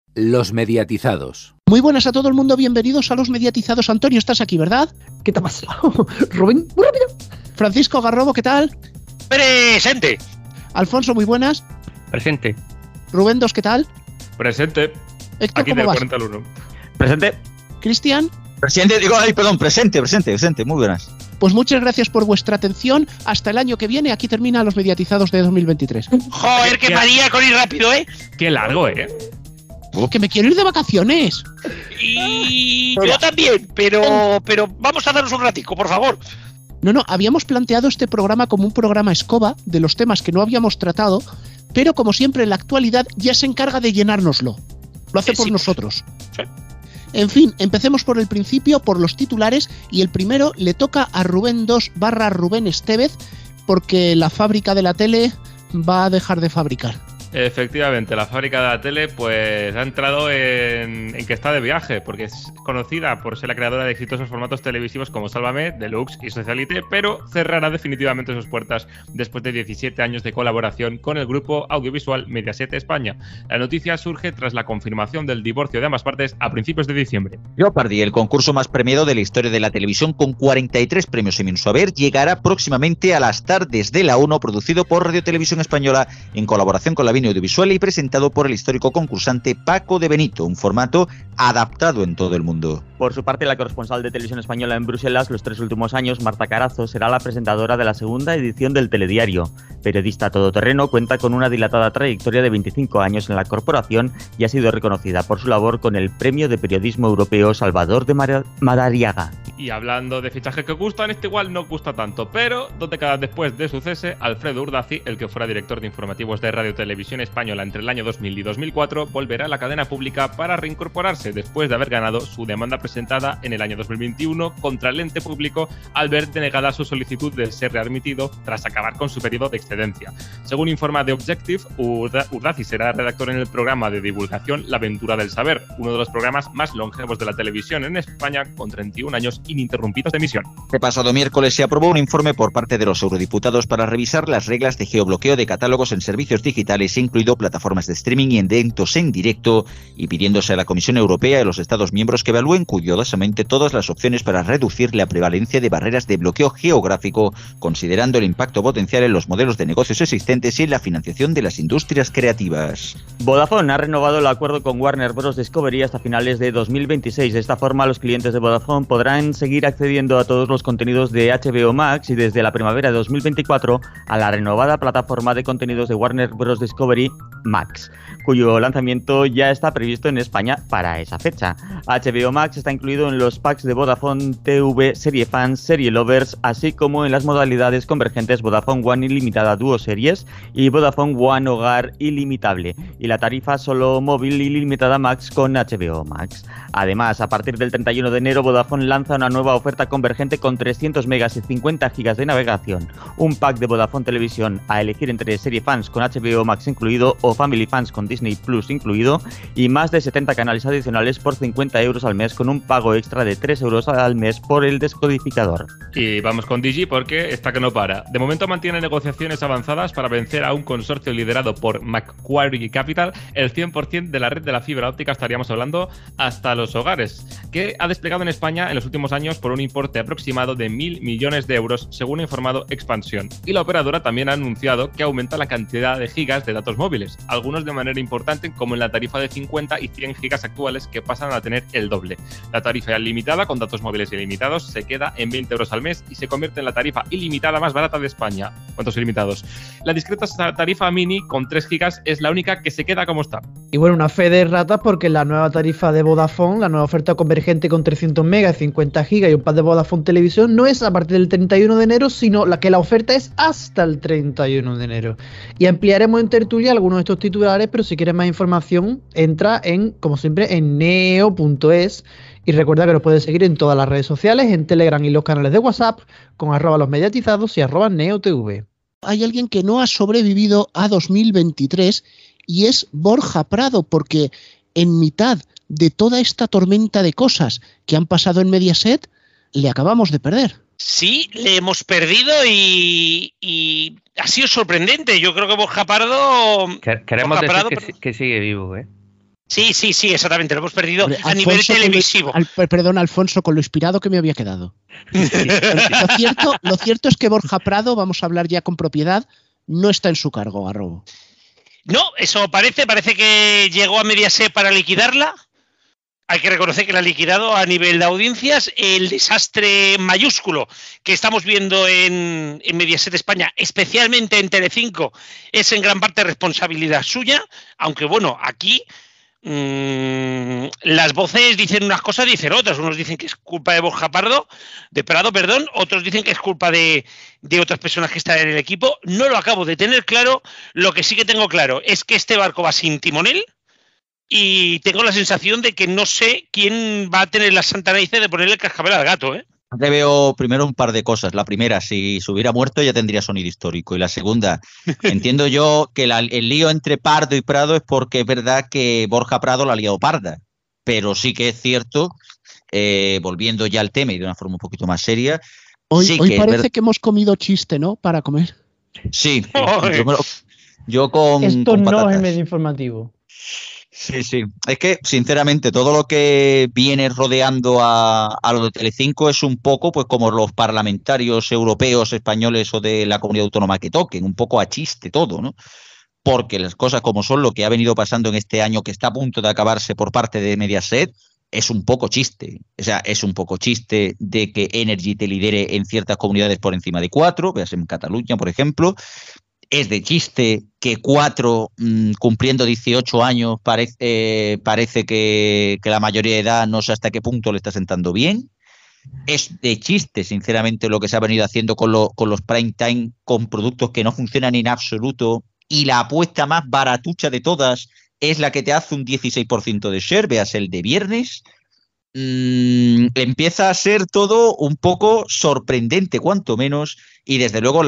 Los mediatizados. Muy buenas a todo el mundo, bienvenidos a Los Mediatizados. Antonio, ¿estás aquí, verdad? ¿Qué te ha pasado? Rubén, muy rápido. Francisco Garrobo, ¿qué tal? ¡Presente! Alfonso, muy buenas. Presente. Rubén 2, ¿qué tal? Presente. Héctor, Aquí ¿cómo del vas? 40 al 1. Presente. Cristian. Presente, muy buenas. Pues muchas gracias por vuestra atención. Hasta el año que viene, aquí termina Los Mediatizados de 2023. ¡Joder, qué manía con ir rápido, eh! Qué largo, Que me quiero ir de vacaciones. Y yo también, pero vamos a darnos un ratico, por favor. No, habíamos planteado este programa como un programa escoba de los temas que no habíamos tratado, pero como siempre en la actualidad ya se encarga de llenárnoslo. Lo hace por Sí. nosotros. Sí. En fin, empecemos por el principio, por los titulares, y el primero le toca a Rubén 2 / Rubén Estevez, porque la fábrica de la tele va a dejar de fabricar. Efectivamente, la fábrica de la tele pues ha entrado en que está de viaje, porque es conocida por ser la creadora de exitosos formatos televisivos como Sálvame, Deluxe y Socialite, pero cerrará definitivamente sus puertas después de 17 años de colaboración con el grupo audiovisual Mediaset España. La noticia surge tras la confirmación del divorcio de ambas partes a principios de diciembre. Jeopardy, el concurso más premiado de la historia de la televisión con 43 premios en su haber, llegará próximamente a las tardes de la 1, producido por Radio Televisión Española en colaboración con la Audiovisual y presentado por el histórico concursante Paco de Benito, un formato adaptado en todo el mundo. Por su parte, la corresponsal de Televisión Española en Bruselas los 3 últimos años, Marta Carazo, será la presentadora de la segunda edición del Telediario. Periodista todoterreno, cuenta con una dilatada trayectoria de 25 años en la corporación y ha sido reconocida por su labor con el Premio de Periodismo Europeo Salvador de Madariaga. Y hablando de fichajes que gustan, este igual no gusta tanto, pero 2 décadas después de su cese, Alfredo Urdazi, el que fuera director de informativos de Radio Televisión Española entre el año 2000 y 2004, volverá a la cadena pública para reincorporarse después de haber ganado su demanda presentada en el año 2021 contra el ente público al ver denegada su solicitud de ser readmitido tras acabar con su periodo de excedencia. Según informa The Objective, Urdazi será redactor en el programa de divulgación La Aventura del Saber, uno de los programas más longevos de la televisión en España, con 31 años ininterrumpidos de emisión. El pasado miércoles se aprobó un informe por parte de los eurodiputados para revisar las reglas de geobloqueo de catálogos en servicios digitales, incluido plataformas de streaming y eventos en directo, y pidiéndose a la Comisión Europea y a los Estados miembros que evalúen cuidadosamente todas las opciones para reducir la prevalencia de barreras de bloqueo geográfico, considerando el impacto potencial en los modelos de negocios existentes y en la financiación de las industrias creativas. Vodafone ha renovado el acuerdo con Warner Bros. Discovery hasta finales de 2026. De esta forma, los clientes de Vodafone podrán seguir accediendo a todos los contenidos de HBO Max y desde la primavera de 2024 a la renovada plataforma de contenidos de Warner Bros. Discovery Max, cuyo lanzamiento ya está previsto en España para esa fecha. HBO Max está incluido en los packs de Vodafone TV, Serie Fans, Serie Lovers, así como en las modalidades convergentes Vodafone One Ilimitada Duo Series y Vodafone One Hogar Ilimitable, y la tarifa solo móvil ilimitada Max con HBO Max. Además, a partir del 31 de enero, Vodafone lanza una nueva oferta convergente con 300 megas y 50 gigas de navegación, un pack de Vodafone Televisión a elegir entre Serie Fans con HBO Max incluido o Family Fans con Disney Plus incluido, y más de 70 canales adicionales por 50 euros al mes con un pago extra de 3 euros al mes por el descodificador. Y vamos con Digi porque está que no para. De momento mantiene negociaciones avanzadas para vencer a un consorcio liderado por Macquarie Capital el 100% de la red de la fibra óptica, estaríamos hablando, hasta los hogares, que ha desplegado en España en los últimos años por un importe aproximado de 1.000 millones de euros, según ha informado Expansión. Y la operadora también ha anunciado que aumenta la cantidad de gigas de datos móviles, algunos de manera importante como en la tarifa de 50 y 100 gigas actuales, que pasan a tener el doble. La tarifa ilimitada con datos móviles ilimitados se queda en 20 euros al mes y se convierte en la tarifa ilimitada más barata de España. ¿Cuántos ilimitados? La discreta tarifa mini con 3 gigas es la única que se queda como está. Y bueno, una fe de ratas porque la nueva tarifa de Vodafone, la nueva oferta convergente con 300 megas, 50 gigas y un pack de Vodafone Televisión no es a partir del 31 de enero, sino la oferta es hasta el 31 de enero. Y ampliaremos en tertulia algunos de estos titulares, pero si quieres más información, entra en, como siempre, en neo.es y recuerda que nos puedes seguir en todas las redes sociales, en Telegram y los canales de WhatsApp, con @losmediatizados y @neotv. Hay alguien que no ha sobrevivido a 2023 y es Borja Prado, porque en mitad de toda esta tormenta de cosas que han pasado en Mediaset, le acabamos de perder. Sí, le hemos perdido y ha sido sorprendente. Yo creo que Borja Pardo... Queremos Borja decir Prado, que sigue vivo, ¿eh? Sí, exactamente, lo hemos perdido Hombre, a nivel televisivo. Perdón, Alfonso, con lo inspirado que me había quedado. Lo cierto es que Borja Prado, vamos a hablar ya con propiedad, no está en su cargo, Garrobo. No, eso parece que llegó a Mediaset para liquidarla. Hay que reconocer que la ha liquidado a nivel de audiencias. El desastre mayúsculo que estamos viendo en Mediaset España, especialmente en Telecinco, es en gran parte responsabilidad suya, aunque bueno, aquí las voces dicen unas cosas, dicen otras. Unos dicen que es culpa de Borja Prado, otros dicen que es culpa de otras personas que están en el equipo. No lo acabo de tener claro. Lo que sí que tengo claro es que este barco va sin timonel y tengo la sensación de que no sé quién va a tener la santa narices de ponerle el cascabel al gato, ¿eh? Te veo primero un par de cosas. La primera, si se hubiera muerto ya tendría sonido histórico. Y la segunda, entiendo yo que el lío entre Pardo y Prado es porque es verdad que Borja Prado la ha liado parda. Pero sí que es cierto, volviendo ya al tema y de una forma un poquito más seria. Hoy parece que hemos comido chiste, ¿no? Para comer. Sí, yo con Esto con no patatas. es medio informativo. Sí. Es que, sinceramente, todo lo que viene rodeando a lo de Telecinco es un poco pues como los parlamentarios europeos, españoles o de la comunidad autónoma que toquen, un poco a chiste todo, ¿no? Porque las cosas como son, lo que ha venido pasando en este año que está a punto de acabarse por parte de Mediaset, es un poco chiste. O sea, es un poco chiste de que Energy te lidere en ciertas comunidades por encima de 4, veas en Cataluña, por ejemplo. Es de chiste que 4, cumpliendo 18 años, parece que la mayoría de edad no sé hasta qué punto le está sentando bien. Es de chiste, sinceramente, lo que se ha venido haciendo con los prime time, con productos que no funcionan en absoluto. Y la apuesta más baratucha de todas es la que te hace un 16% de share, veas el de viernes. Empieza a ser todo un poco sorprendente, cuanto menos. Y desde luego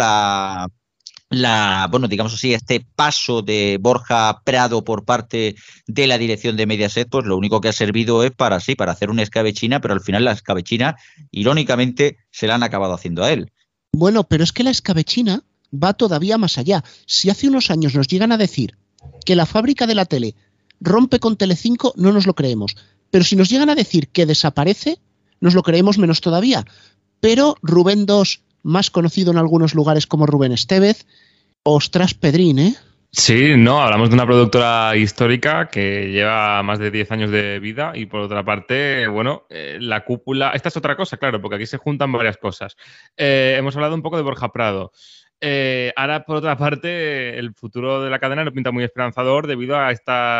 bueno, digamos así, este paso de Borja Prado por parte de la dirección de Mediaset, pues lo único que ha servido es para hacer una escabechina, pero al final la escabechina, irónicamente, se la han acabado haciendo a él. Bueno, pero es que la escabechina va todavía más allá. Si hace unos años nos llegan a decir que la fábrica de la tele rompe con Telecinco, no nos lo creemos. Pero si nos llegan a decir que desaparece, nos lo creemos menos todavía. Pero Rubén II, más conocido en algunos lugares como Rubén Estevez, ostras, Pedrín, ¿eh? Sí, no, hablamos de una productora histórica que lleva más de 10 años de vida y por otra parte, bueno, la cúpula, esta es otra cosa, claro, porque aquí se juntan varias cosas. Hemos hablado un poco de Borja Prado. Ahora, por otra parte, el futuro de la cadena no pinta muy esperanzador debido a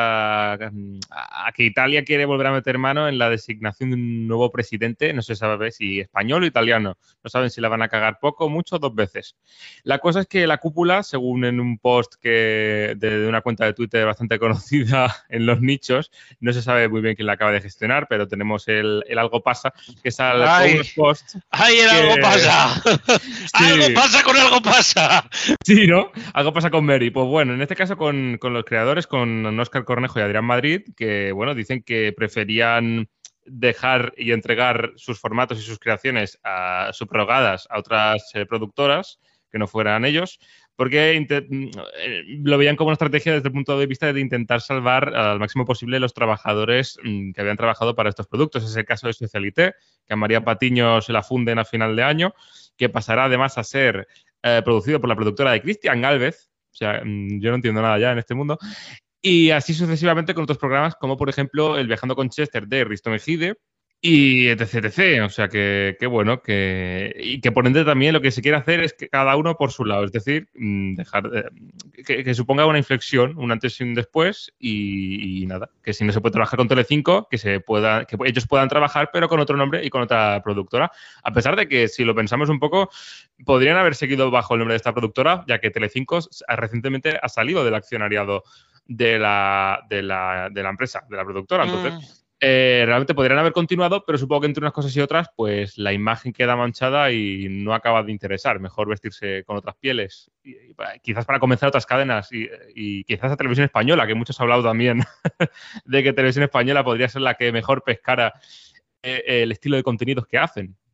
que Italia quiere volver a meter mano en la designación de un nuevo presidente. No se sabe si español o italiano. No saben si la van a cagar poco, mucho, 2 veces. La cosa es que la cúpula, según en un post de una cuenta de Twitter bastante conocida en los nichos, no se sabe muy bien quién la acaba de gestionar, pero tenemos el Algo Pasa, que sale con unos posts. ¡Ay, el Algo Pasa! Sí. ¡Algo pasa con Algo Pasa! Sí, ¿no? Algo pasa con Mary. Pues bueno, en este caso con los creadores, con Óscar Cornejo y Adrián Madrid, que bueno, dicen que preferían dejar y entregar sus formatos y sus creaciones subrogadas a otras productoras que no fueran ellos, porque lo veían como una estrategia desde el punto de vista de intentar salvar al máximo posible los trabajadores que habían trabajado para estos productos. Es el caso de Socialité, que a María Patiño se la funden a final de año, que pasará además a ser producido por la productora de Cristian Gálvez. O sea, yo no entiendo nada ya en este mundo. Y así sucesivamente con otros programas como, por ejemplo, el Viajando con Chester de Risto Mejide y etc. O sea, que bueno, y que por ende también lo que se quiere hacer es que cada uno por su lado. Es decir, dejar que suponga una inflexión, un antes y un después y nada. Que si no se puede trabajar con Telecinco, que ellos puedan trabajar, pero con otro nombre y con otra productora. A pesar de que, si lo pensamos un poco, podrían haber seguido bajo el nombre de esta productora, ya que Telecinco recientemente ha salido del accionariado de la empresa, de la productora. Entonces, realmente podrían haber continuado, pero supongo que entre unas cosas y otras, pues la imagen queda manchada y no acaba de interesar. Mejor vestirse con otras pieles. Quizás para convencer a otras cadenas y quizás a Televisión Española, que muchos han hablado también de que Televisión Española podría ser la que mejor pescara el estilo de contenidos que hacen.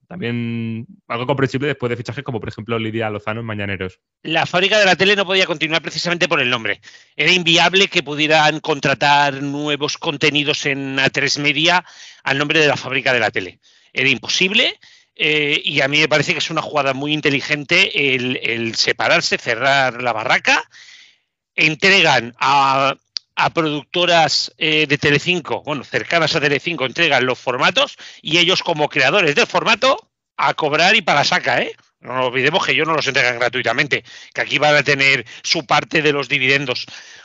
También algo comprensible después de fichajes como, por ejemplo, Lidia Lozano en Mañaneros. La fábrica de la tele no podía continuar precisamente por el nombre. Era inviable que pudieran contratar nuevos contenidos en A3 Media al nombre de la fábrica de la tele. Era imposible. Y a mí me parece que es una jugada muy inteligente el separarse, cerrar la barraca. Entregan a productoras de Telecinco, bueno, cercanas a Telecinco, entregan los formatos y ellos como creadores del formato a cobrar y para saca, ¿eh? No nos olvidemos que ellos no los entregan gratuitamente, que aquí van a tener su parte de los dividendos.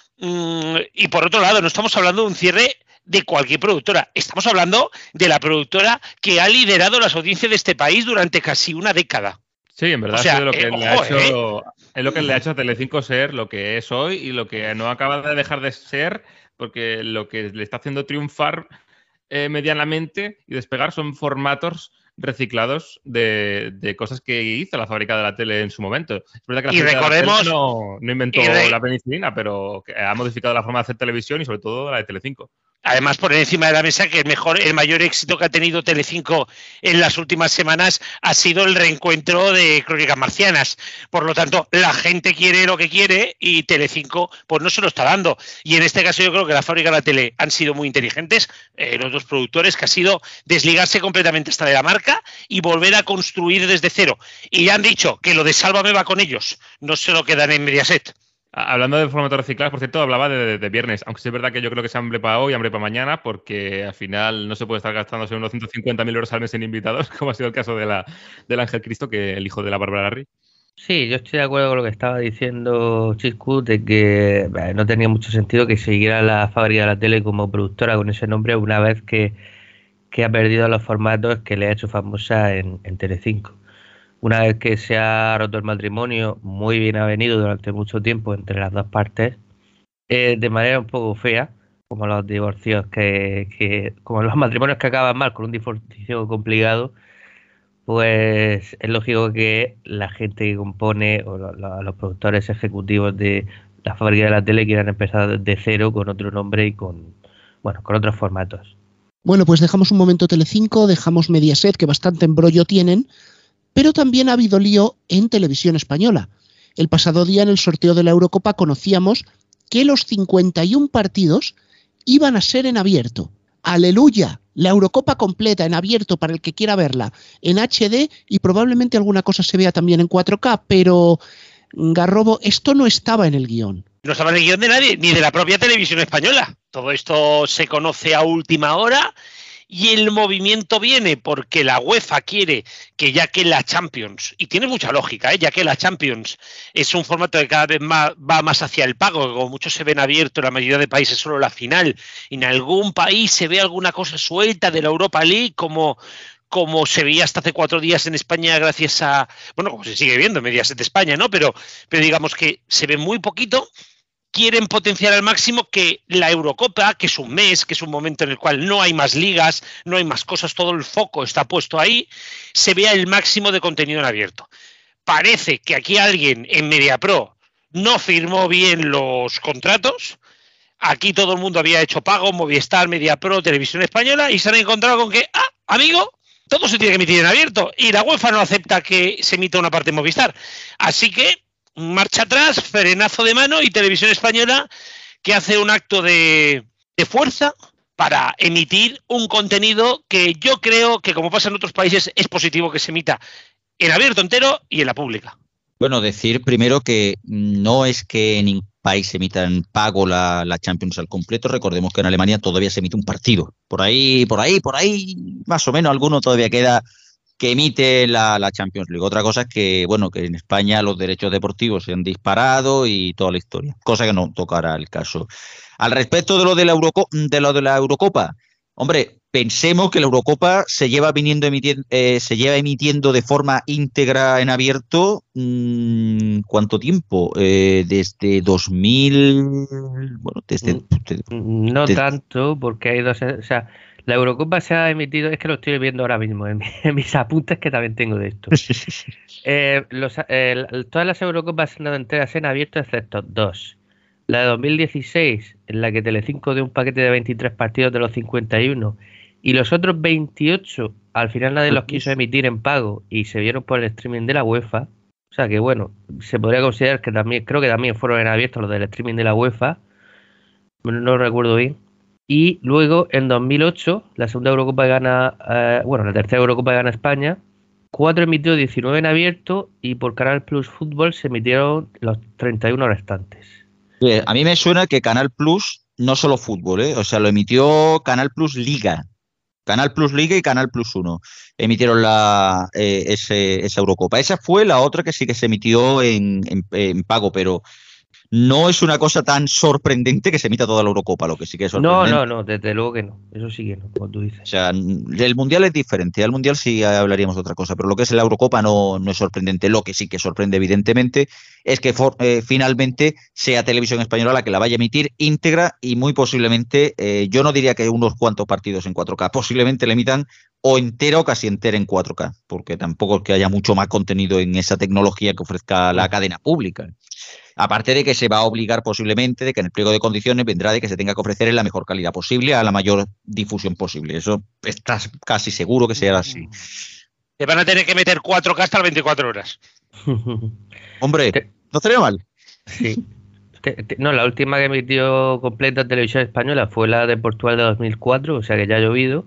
Y por otro lado, no estamos hablando de un cierre de cualquier productora, estamos hablando de la productora que ha liderado las audiencias de este país durante casi una década. Sí, en verdad, O sea, es lo que es lo que le ha hecho a Telecinco ser lo que es hoy y lo que no acaba de dejar de ser, porque lo que le está haciendo triunfar medianamente y despegar son formatos reciclados de cosas que hizo la fábrica de la tele en su momento. Es verdad que la fábrica de la tele no inventó la penicilina, pero que ha modificado la forma de hacer televisión y sobre todo la de Telecinco. Además, poner encima de la mesa que el mayor éxito que ha tenido Telecinco en las últimas semanas ha sido el reencuentro de Crónicas Marcianas. Por lo tanto, la gente quiere lo que quiere y Telecinco pues no se lo está dando. Y en este caso yo creo que la fábrica de la tele han sido muy inteligentes, los dos productores, que ha sido desligarse completamente hasta de la marca y volver a construir desde cero. Y ya han dicho que lo de Sálvame va con ellos, no se lo quedan en Mediaset. Hablando de formato reciclado, por cierto, hablaba de viernes, aunque sí es verdad que yo creo que es hambre para hoy, hambre para mañana, porque al final no se puede estar gastándose unos 150.000 euros al mes en invitados, como ha sido el caso del Ángel Cristo, que el hijo de la Bárbara Larri. Sí, yo estoy de acuerdo con lo que estaba diciendo Chiscu, de que no tenía mucho sentido que siguiera la fábrica de la tele como productora con ese nombre una vez que ha perdido los formatos que le ha hecho famosa en Telecinco. Una vez que se ha roto el matrimonio, muy bien avenido durante mucho tiempo entre las dos partes, de manera un poco fea, como los divorcios como los matrimonios que acaban mal con un divorcio complicado, pues es lógico que la gente que compone o los productores ejecutivos de la fábrica de la tele quieran empezar de cero con otro nombre y con otros formatos. Bueno, pues dejamos un momento Telecinco, dejamos Mediaset, que bastante embrollo tienen. Pero también ha habido lío en Televisión Española. El pasado día en el sorteo de la Eurocopa conocíamos que los 51 partidos iban a ser en abierto. ¡Aleluya! La Eurocopa completa en abierto para el que quiera verla en HD y probablemente alguna cosa se vea también en 4K, pero Garrobo, esto no estaba en el guión. No estaba en el guión de nadie, ni de la propia Televisión Española. Todo esto se conoce a última hora. Y el movimiento viene porque la UEFA quiere que, ya que la Champions, y tiene mucha lógica, ya que la Champions es un formato que cada vez va más hacia el pago, que como muchos se ven abiertos, la mayoría de países solo la final, en algún país se ve alguna cosa suelta de la Europa League, como se veía hasta hace 4 días en España gracias a, bueno, como se sigue viendo en Mediaset de España, ¿no? Pero digamos que se ve muy poquito. Quieren potenciar al máximo que la Eurocopa, que es un mes, que es un momento en el cual no hay más ligas, no hay más cosas, todo el foco está puesto ahí, se vea el máximo de contenido en abierto. Parece que aquí alguien en MediaPro no firmó bien los contratos, aquí todo el mundo había hecho pago, Movistar, MediaPro, Televisión Española, y se han encontrado con que, amigo, todo se tiene que emitir en abierto, y la UEFA no acepta que se emita una parte en Movistar. Así que marcha atrás, frenazo de mano, y Televisión Española que hace un acto de fuerza para emitir un contenido que yo creo que, como pasa en otros países, es positivo que se emita en abierto entero y en la pública. Bueno, decir primero que no es que en ningún país se emita en pago la Champions al completo. Recordemos que en Alemania todavía se emite un partido. Por ahí, más o menos alguno todavía queda que emite la Champions League. Otra cosa es que, bueno, que en España los derechos deportivos se han disparado y toda la historia, cosa que no tocará el caso. Al respecto de lo de la Eurocopa, hombre, pensemos que la Eurocopa se lleva emitiendo de forma íntegra en abierto, ¿cuánto tiempo? Desde 2000, bueno, no tanto, porque hay dos, o sea, la Eurocopa se ha emitido, es que lo estoy viendo ahora mismo en mis apuntes, que también tengo de esto. Todas las Eurocopas se han dado enteras en abierto, excepto 2. La de 2016, en la que Telecinco dio un paquete de 23 partidos de los 51, y los otros 28 al final nadie los quiso emitir en pago y se vieron por el streaming de la UEFA. O sea que bueno, se podría considerar que también, creo que también fueron en abierto los del streaming de la UEFA. No recuerdo bien. Y luego en 2008, la segunda Eurocopa gana, la tercera Eurocopa gana España. 4 emitió 19 en abierto y por Canal Plus Fútbol se emitieron los 31 restantes. A mí me suena que Canal Plus, no solo fútbol, o sea, lo emitió Canal Plus Liga. Canal Plus Liga y Canal Plus 1 emitieron esa Eurocopa. Esa fue la otra que sí que se emitió en pago, pero no es una cosa tan sorprendente que se emita toda la Eurocopa, lo que sí que es sorprendente. No, desde luego que no. Eso sí que no, como tú dices. O sea, el Mundial es diferente. Al Mundial sí hablaríamos de otra cosa, pero lo que es la Eurocopa no es sorprendente. Lo que sí que sorprende, evidentemente, es que finalmente sea Televisión Española la que la vaya a emitir íntegra y muy posiblemente, yo no diría que unos cuantos partidos en 4K, posiblemente la emitan o entera o casi entera en 4K, porque tampoco es que haya mucho más contenido en esa tecnología que ofrezca la cadena pública. Aparte de que se va a obligar posiblemente, de que en el pliego de condiciones vendrá de que se tenga que ofrecer en la mejor calidad posible, a la mayor difusión posible. Eso estás casi seguro que será así. Te van a tener que meter 4K hasta las 24 horas. Hombre, no estaría mal. Sí. No, la última que emitió completa Televisión Española fue la de Portugal de 2004, o sea que ya ha llovido.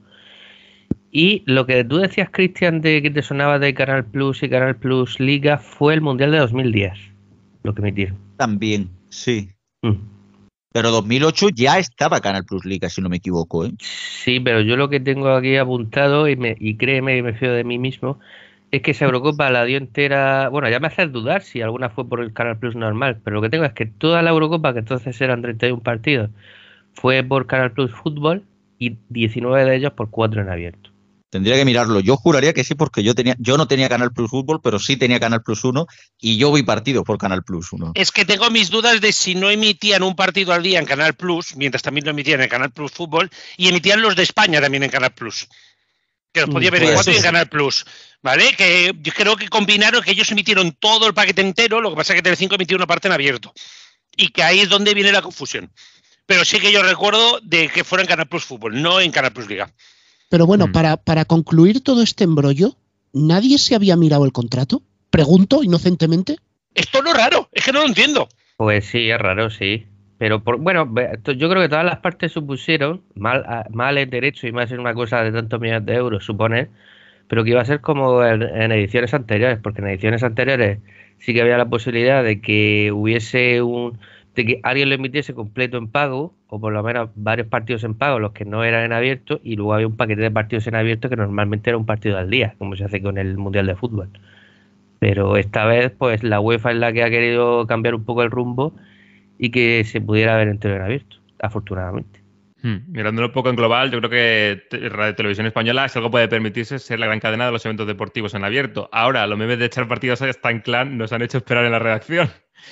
Y lo que tú decías, Cristian, de que te sonaba de Canal Plus y Canal Plus Liga fue el Mundial de 2010. Lo que emitieron. También, sí. Pero 2008 ya estaba Canal Plus Liga, si no me equivoco, ¿eh? Sí, pero yo lo que tengo aquí apuntado, y créeme que me fío de mí mismo, es que esa Eurocopa la dio entera... Bueno, ya me hace dudar si alguna fue por el Canal Plus normal, pero lo que tengo es que toda la Eurocopa, que entonces eran 31 partidos, fue por Canal Plus Fútbol y 19 de ellos por 4 en abierto. Tendría que mirarlo. Yo juraría que sí, porque yo no tenía Canal Plus Fútbol, pero sí tenía Canal Plus 1 y yo vi partidos por Canal Plus 1. Es que tengo mis dudas de si no emitían un partido al día en Canal Plus, mientras también lo emitían en Canal Plus Fútbol, y emitían los de España también en Canal Plus. Que los podía ver en 4 y en Canal Plus. ¿Vale? Que yo creo que combinaron, que ellos emitieron todo el paquete entero, lo que pasa es que Telecinco emitió una parte en abierto. Y que ahí es donde viene la confusión. Pero sí que yo recuerdo de que fuera en Canal Plus Fútbol, no en Canal Plus Liga. Pero bueno, para concluir todo este embrollo, ¿nadie se había mirado el contrato? Pregunto inocentemente. Esto es lo raro, es que no lo entiendo. Pues sí, es raro, sí. Pero yo creo que todas las partes supusieron, mal en derecho y más en una cosa de tantos millones de euros, suponer, pero que iba a ser como en ediciones anteriores, porque en ediciones anteriores sí que había la posibilidad de que hubiese de que alguien lo emitiese completo en pago, o por lo menos varios partidos en pago, los que no eran en abierto, y luego había un paquete de partidos en abierto que normalmente era un partido al día, como se hace con el Mundial de Fútbol. Pero esta vez, pues la UEFA es la que ha querido cambiar un poco el rumbo y que se pudiera ver entero en abierto, afortunadamente. Mirándolo un poco en global, yo creo que Radio Televisión Española, si algo puede permitirse, ser la gran cadena de los eventos deportivos en abierto. Ahora, los memes de echar partidos a Stan Clan nos han hecho esperar en la redacción.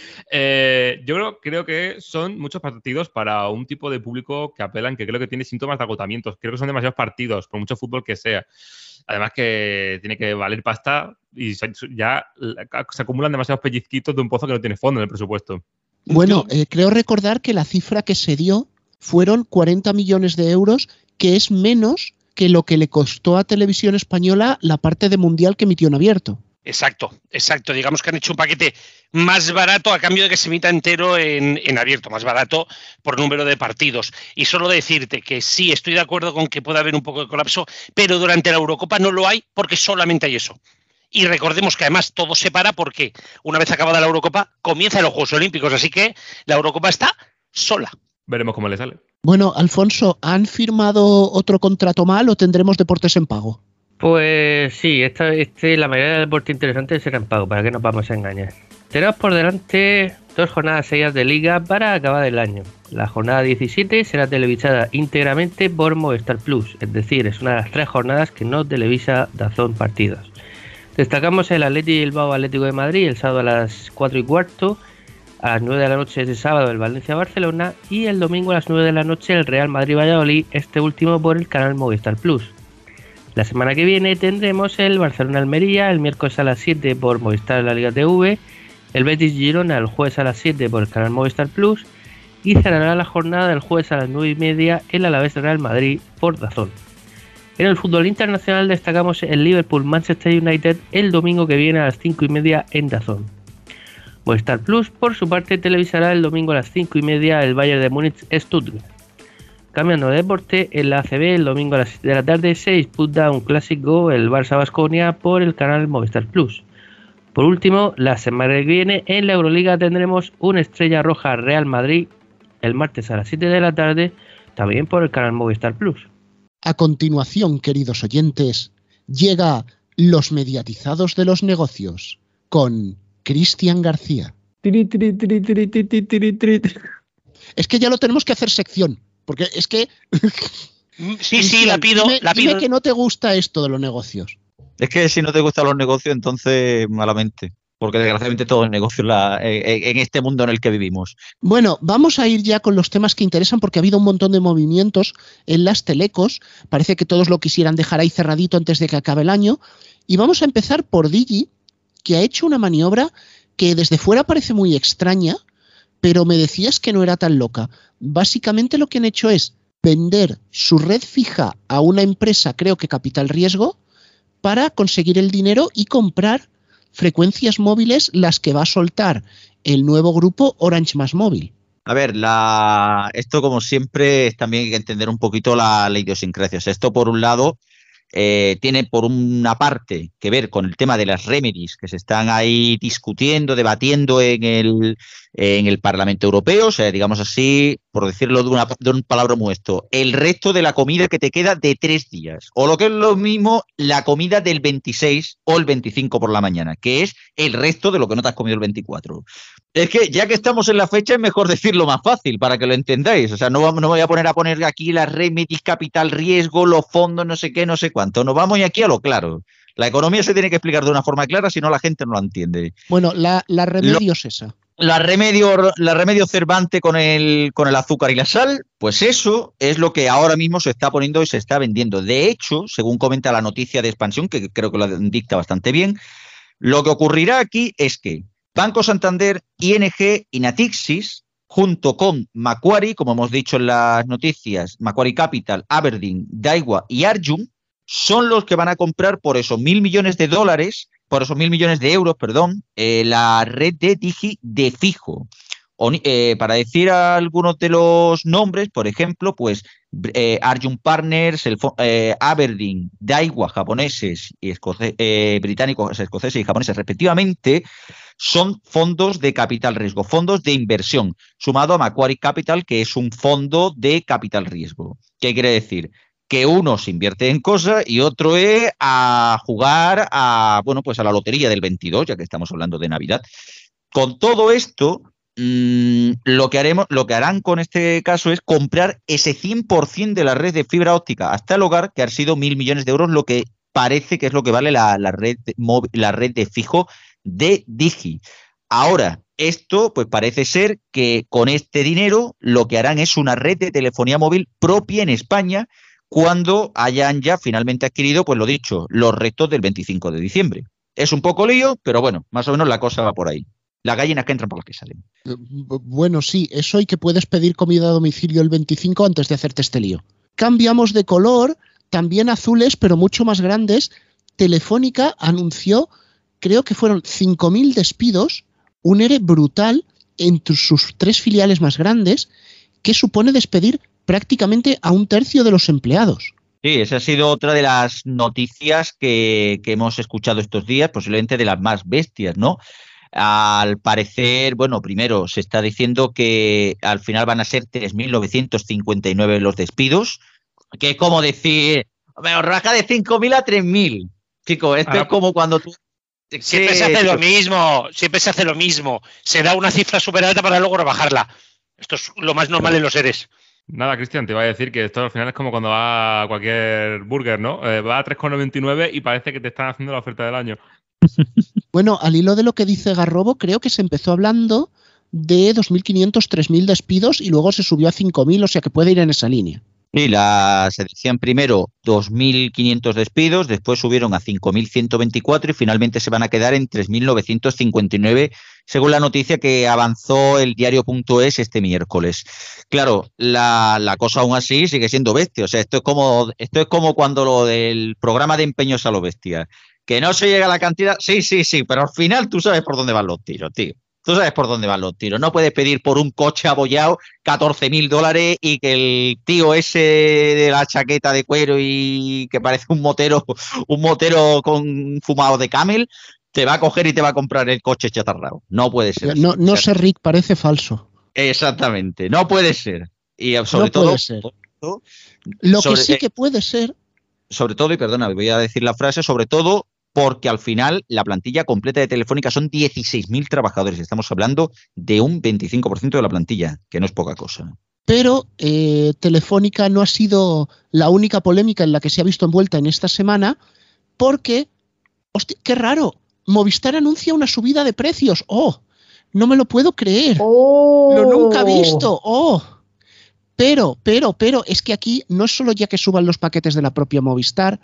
Yo creo que son muchos partidos para un tipo de público que apelan, que creo que tiene síntomas de agotamiento. Creo que son demasiados partidos, por mucho fútbol que sea. Además que tiene que valer pasta y ya se acumulan demasiados pellizquitos de un pozo que no tiene fondo en el presupuesto. Bueno, creo recordar que la cifra que se dio fueron 40 millones de euros, que es menos que lo que le costó a Televisión Española la parte de Mundial que emitió en abierto. Exacto. Digamos que han hecho un paquete más barato a cambio de que se emita entero en abierto, más barato por número de partidos. Y solo decirte que sí, estoy de acuerdo con que pueda haber un poco de colapso, pero durante la Eurocopa no lo hay porque solamente hay eso. Y recordemos que además todo se para porque una vez acabada la Eurocopa comienzan los Juegos Olímpicos, así que la Eurocopa está sola. Veremos cómo le sale. Bueno, Alfonso, ¿han firmado otro contrato mal o tendremos deportes en pago? Pues sí, la mayoría de deportes interesantes serán en pago, ¿para qué nos vamos a engañar? Tenemos por delante 2 jornadas seguidas de liga para acabar el año. La jornada 17 será televisada íntegramente por Movistar Plus, es decir, es una de las 3 jornadas que no televisa DAZN partidos. Destacamos el Athletic Bilbao Atlético de Madrid el sábado a las 4:15, a las 9 de la noche ese sábado el Valencia-Barcelona y el domingo a las 9 de la noche el Real Madrid-Valladolid, este último por el canal Movistar Plus. La semana que viene tendremos el Barcelona-Almería el miércoles a las 7 por Movistar en la Liga TV, el Betis-Girona el jueves a las 7 por el canal Movistar Plus y cerrará la jornada del jueves a las 9:30 el Alavés-Real Madrid por DAZN. En el fútbol internacional destacamos el Liverpool-Manchester United el domingo que viene a las 5:30 en DAZN. Movistar Plus, por su parte, televisará el domingo a las 5:30 el Bayern de Múnich-Stuttgart. Cambiando de deporte, en la ACB el domingo a las 7 de la tarde se disputa un clásico, el Barça-Baskonia, por el canal Movistar Plus. Por último, la semana que viene en la Euroliga tendremos un Estrella Roja Real Madrid el martes a las 7 de la tarde, también por el canal Movistar Plus. A continuación, queridos oyentes, llega Los mediatizados de los negocios con Cristian García. Es que ya lo tenemos que hacer sección, porque es que... Sí, la pido. Dime que no te gusta esto de los negocios. Es que si no te gustan los negocios, entonces malamente. Porque desgraciadamente todo es negocio en este mundo en el que vivimos. Bueno, vamos a ir ya con los temas que interesan porque ha habido un montón de movimientos en las telecos. Parece que todos lo quisieran dejar ahí cerradito antes de que acabe el año. Y vamos a empezar por Digi, que ha hecho una maniobra que desde fuera parece muy extraña, pero me decías que no era tan loca. Básicamente lo que han hecho es vender su red fija a una empresa, creo que Capital Riesgo, para conseguir el dinero y comprar frecuencias móviles, las que va a soltar el nuevo grupo Orange Más Móvil. A ver, esto como siempre también hay que entender un poquito la idiosincrasia. O sea, esto por un lado tiene por una parte que ver con el tema de las remedies que se están ahí discutiendo, debatiendo en el Parlamento Europeo, o sea, digamos así, por decirlo de un palabra muestro, el resto de la comida que te queda de 3 días, o lo que es lo mismo, la comida del 26 o el 25 por la mañana, que es el resto de lo que no te has comido el 24. Es que ya que estamos en la fecha es mejor decirlo más fácil para que lo entendáis. O sea, no voy a poner aquí las remedies, capital riesgo, los fondos, no sé qué, no sé cuánto. Nos vamos aquí a lo claro. La economía se tiene que explicar de una forma clara, si no la gente no lo entiende. Bueno, la remedio es esa. La remedio Cervantes con el azúcar y la sal, pues eso es lo que ahora mismo se está poniendo y se está vendiendo. De hecho, según comenta la noticia de Expansión, que creo que lo dicta bastante bien, lo que ocurrirá aquí es que Banco Santander, ING y Natixis, junto con Macquarie, como hemos dicho en las noticias, Macquarie Capital, Aberdeen, Daiwa y Arjun, son los que van a comprar por esos $1.000 millones, por esos 1.000 millones de euros, la red de Digi de fijo. Para decir algunos de los nombres, por ejemplo, pues Arjun Partners, Aberdeen, Daiwa, japoneses y británicos, escoceses y japoneses respectivamente, son fondos de capital riesgo, fondos de inversión, sumado a Macquarie Capital, que es un fondo de capital riesgo. ¿Qué quiere decir? Que uno se invierte en cosas y otro es a jugar a la lotería del 22, ya que estamos hablando de Navidad. Con todo esto, lo que harán con este caso es comprar ese 100% de la red de fibra óptica hasta el hogar, que han sido 1.000 millones de euros, lo que parece que es lo que vale la red de fijo de Digi. Ahora, esto pues parece ser que con este dinero lo que harán es una red de telefonía móvil propia en España cuando hayan ya finalmente adquirido, pues lo dicho, los restos del 25 de diciembre. Es un poco lío, pero bueno, más o menos la cosa va por ahí. Las gallinas que entran por las que salen. Bueno, sí, eso y que puedes pedir comida a domicilio el 25 antes de hacerte este lío. Cambiamos de color, también azules, pero mucho más grandes. Telefónica anunció, creo que fueron 5.000 despidos, un ERE brutal entre sus 3 filiales más grandes, que supone despedir prácticamente a 1/3 de los empleados. Sí, esa ha sido otra de las noticias que hemos escuchado estos días, posiblemente de las más bestias, ¿no? Al parecer, bueno, primero se está diciendo que al final van a ser 3.959 los despidos, que es como decir, me raja de 5.000 a 3.000. Chicos, esto es como cuando tú... Siempre se hace lo mismo. Se da una cifra súper alta para luego rebajarla. Esto es lo más normal en los seres. Nada, Cristian, te iba a decir que esto al final es como cuando va a cualquier burger, ¿no? Va a 3,99 y parece que te están haciendo la oferta del año. Bueno, al hilo de lo que dice Garrobo, creo que se empezó hablando de 2.500, 3.000 despidos y luego se subió a 5.000, o sea que puede ir en esa línea. Sí, se decían primero 2.500 despidos, después subieron a 5.124 y finalmente se van a quedar en 3.959, según la noticia que avanzó el diario.es este miércoles. Claro, la cosa aún así sigue siendo bestia. O sea, esto es como cuando lo del programa de empeños a lo bestia. Que no se llega a la cantidad, sí, pero al final tú sabes por dónde van los tiros, tío. Tú sabes por dónde van los tiros. No puedes pedir por un coche abollado $14.000 y que el tío ese de la chaqueta de cuero y que parece un motero con fumado de Camel, te va a coger y te va a comprar el coche chatarrado. No puede ser. No sé, Rick, parece falso. Exactamente, no puede ser. Y sobre todo, puede ser. Lo que sí que puede ser. Sobre todo, y perdona, voy a decir la frase, sobre todo porque al final la plantilla completa de Telefónica son 16.000 trabajadores. Estamos hablando de un 25% de la plantilla, que no es poca cosa. Pero Telefónica no ha sido la única polémica en la que se ha visto envuelta en esta semana, porque, hostia, qué raro, Movistar anuncia una subida de precios. ¡Oh! No me lo puedo creer. ¡Oh! Lo nunca he visto. ¡Oh! Pero, es que aquí no es solo ya que suban los paquetes de la propia Movistar,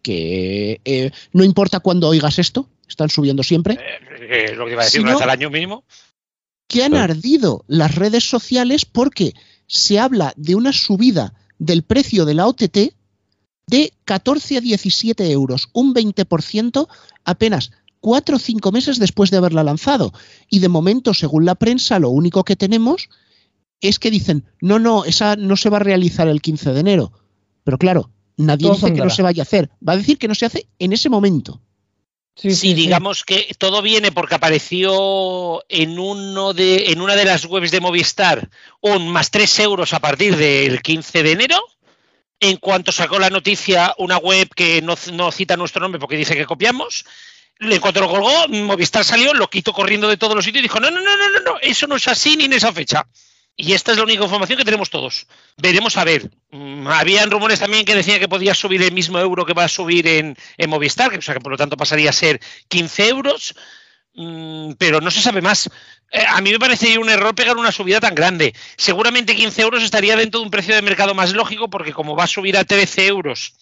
que no importa cuándo oigas esto, están subiendo siempre. Lo que iba a decir, una vez al año mínimo. Que han ardido las redes sociales porque se habla de una subida del precio de la OTT de 14 a 17 euros, un 20% apenas 4 o 5 meses después de haberla lanzado. Y de momento, según la prensa, lo único que tenemos es que dicen, no, esa no se va a realizar el 15 de enero. Pero claro, nadie dice que no se vaya a hacer. Va a decir que no se hace en ese momento. Sí, digamos que todo viene porque apareció en una de las webs de Movistar un más 3 euros a partir del 15 de enero. En cuanto sacó la noticia una web que no cita nuestro nombre porque dice que copiamos, en cuanto lo colgó, Movistar salió, lo quitó corriendo de todos los sitios y dijo, no, eso no es así ni en esa fecha. Y esta es la única información que tenemos todos. Veremos a ver. Habían rumores también que decían que podía subir el mismo euro que va a subir en Movistar, o sea que por lo tanto pasaría a ser 15 euros, pero no se sabe más. A mí me parecería un error pegar una subida tan grande. Seguramente 15 euros estaría dentro de un precio de mercado más lógico, porque como va a subir a 12 euros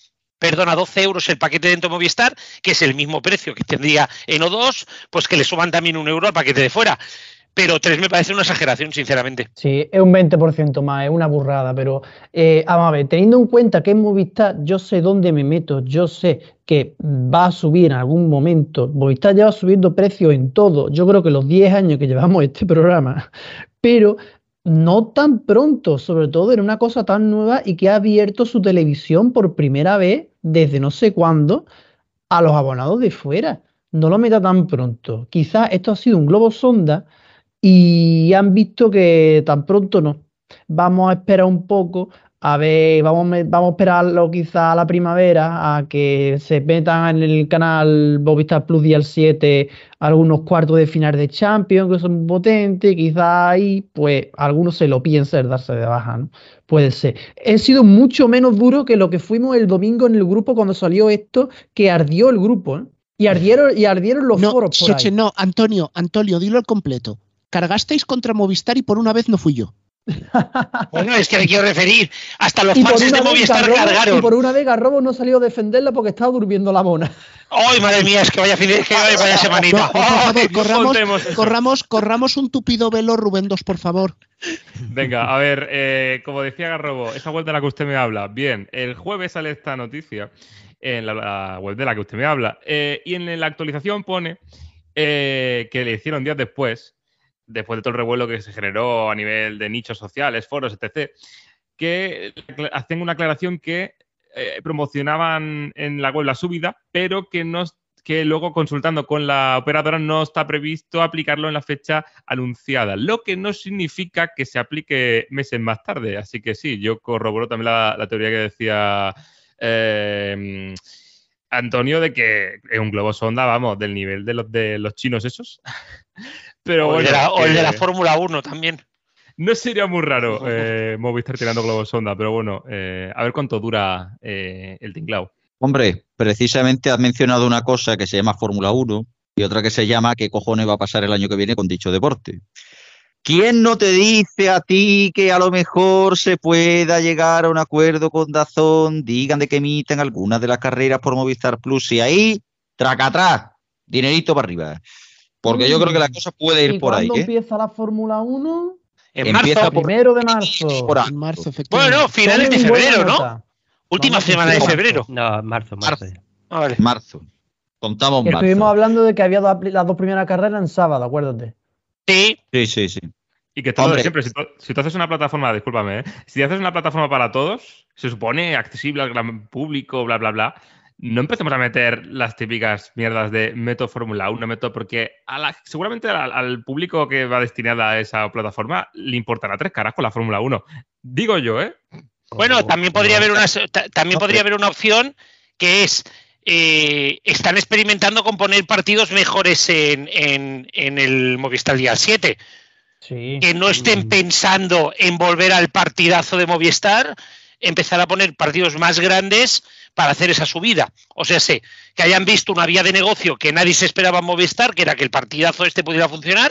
el paquete dentro de Movistar, que es el mismo precio que tendría en O2, pues que le suban también €1 al paquete de fuera. Pero 3 me parece una exageración, sinceramente. Sí, es un 20% más, es una burrada, pero vamos a ver, teniendo en cuenta que en Movistar yo sé dónde me meto, yo sé que va a subir en algún momento. Movistar lleva subiendo precios en todo, yo creo que los 10 años que llevamos este programa, pero no tan pronto, sobre todo en una cosa tan nueva y que ha abierto su televisión por primera vez desde no sé cuándo a los abonados de fuera. No lo meta tan pronto. Quizás esto ha sido un globo sonda y han visto que tan pronto no. Vamos a esperar un poco, a ver, vamos a esperarlo quizá a la primavera, a que se metan en el canal Movistar Plus y al 7 algunos cuartos de final de Champions que son potentes, quizá ahí pues algunos se lo piensan darse de baja, ¿no? Puede ser. He sido mucho menos duro que lo que fuimos el domingo en el grupo cuando salió esto, que ardió el grupo, ¿eh? Y ardieron los foros por ahí. No, Antonio, dilo al completo. Cargasteis contra Movistar y por una vez no fui yo. Bueno, es que me quiero referir. Hasta los fans de Movistar cargaron. Y por una vez Garrobo no salió a defenderla porque estaba durmiendo la mona. ¡Ay, madre mía! Es que vaya semanita. Por favor, corramos un tupido velo, Rubén 2, por favor. Venga, a ver, como decía Garrobo, esa web de la que usted me habla. Bien, el jueves sale esta noticia en la web de la que usted me habla. Y en la actualización pone que le hicieron días después de todo el revuelo que se generó a nivel de nichos sociales, foros, etc., que hacen una aclaración que promocionaban en la web la subida, pero que luego consultando con la operadora no está previsto aplicarlo en la fecha anunciada, lo que no significa que se aplique meses más tarde. Así que sí, yo corroboro también la teoría que decía Antonio, de que es un globo sonda, vamos, del nivel de los chinos esos. Pero o el de la Fórmula 1 también. No sería muy raro Movistar tirando globos sonda, pero bueno, a ver cuánto dura el tinglao. Hombre, precisamente has mencionado una cosa que se llama Fórmula 1 y otra que se llama ¿qué cojones va a pasar el año que viene con dicho deporte? ¿Quién no te dice a ti que a lo mejor se pueda llegar a un acuerdo con DAZN? Digan de que emitan algunas de las carreras por Movistar Plus y ahí, traca atrás, dinerito para arriba. Porque yo creo que la cosa puede ir por ahí. ¿Cuándo empieza la Fórmula 1? En marzo. Primero de marzo. En marzo, efectivamente. Bueno, finales de Muy buena febrero, ¿no? nota. Última Vamos, semana de marzo. febrero. No, marzo. Ah, vale. Marzo. Contamos Que marzo. estuvimos hablando de que había las dos primeras carreras en sábado, acuérdate. Sí, Sí. Y que todo Hombre. de siempre, si tú haces una plataforma, discúlpame, si haces una plataforma para todos, se supone accesible al gran público, bla, bla, bla, no empecemos a meter las típicas mierdas de meto Fórmula 1, meto, porque seguramente al público que va destinada a esa plataforma le importará 3 carajos la Fórmula 1. Digo yo, ¿eh? bueno, también podría haber una opción que es están experimentando con poner partidos mejores en el Movistar Dial 7. Sí. Que no estén pensando en volver al partidazo de Movistar, empezar a poner partidos más grandes para hacer esa subida. O sea, que hayan visto una vía de negocio que nadie se esperaba en Movistar, que era que el partidazo pudiera funcionar,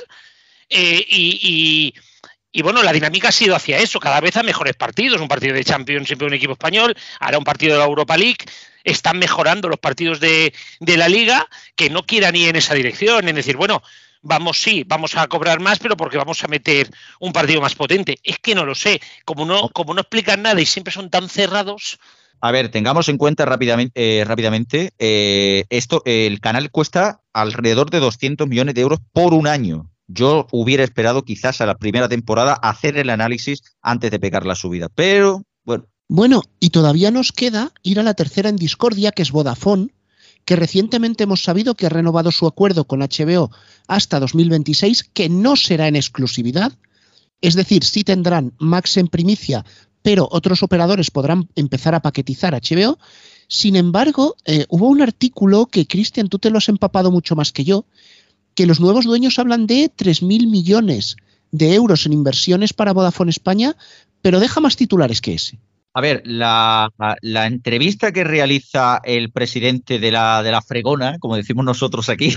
y bueno, la dinámica ha sido hacia eso, cada vez a mejores partidos, un partido de Champions siempre un equipo español, ahora un partido de la Europa League, están mejorando los partidos de la Liga, que no quieran ir en esa dirección, es decir, bueno, vamos a cobrar más, pero porque vamos a meter un partido más potente. Es que no lo sé, como no explican nada y siempre son tan cerrados. A ver, tengamos en cuenta rápidamente esto, el canal cuesta alrededor de 200 millones de euros por un año. Yo hubiera esperado quizás a la primera temporada hacer el análisis antes de pegar la subida, pero bueno. Bueno, y todavía nos queda ir a la tercera en discordia, que es Vodafone, que recientemente hemos sabido que ha renovado su acuerdo con HBO hasta 2026, que no será en exclusividad, es decir, sí tendrán Max en primicia, pero otros operadores podrán empezar a paquetizar HBO. Sin embargo, hubo un artículo que, Cristian, tú te lo has empapado mucho más que yo, que los nuevos dueños hablan de 3.000 millones de euros en inversiones para Vodafone España, pero deja más titulares que ese. A ver, la entrevista que realiza el presidente de la fregona, como decimos nosotros aquí,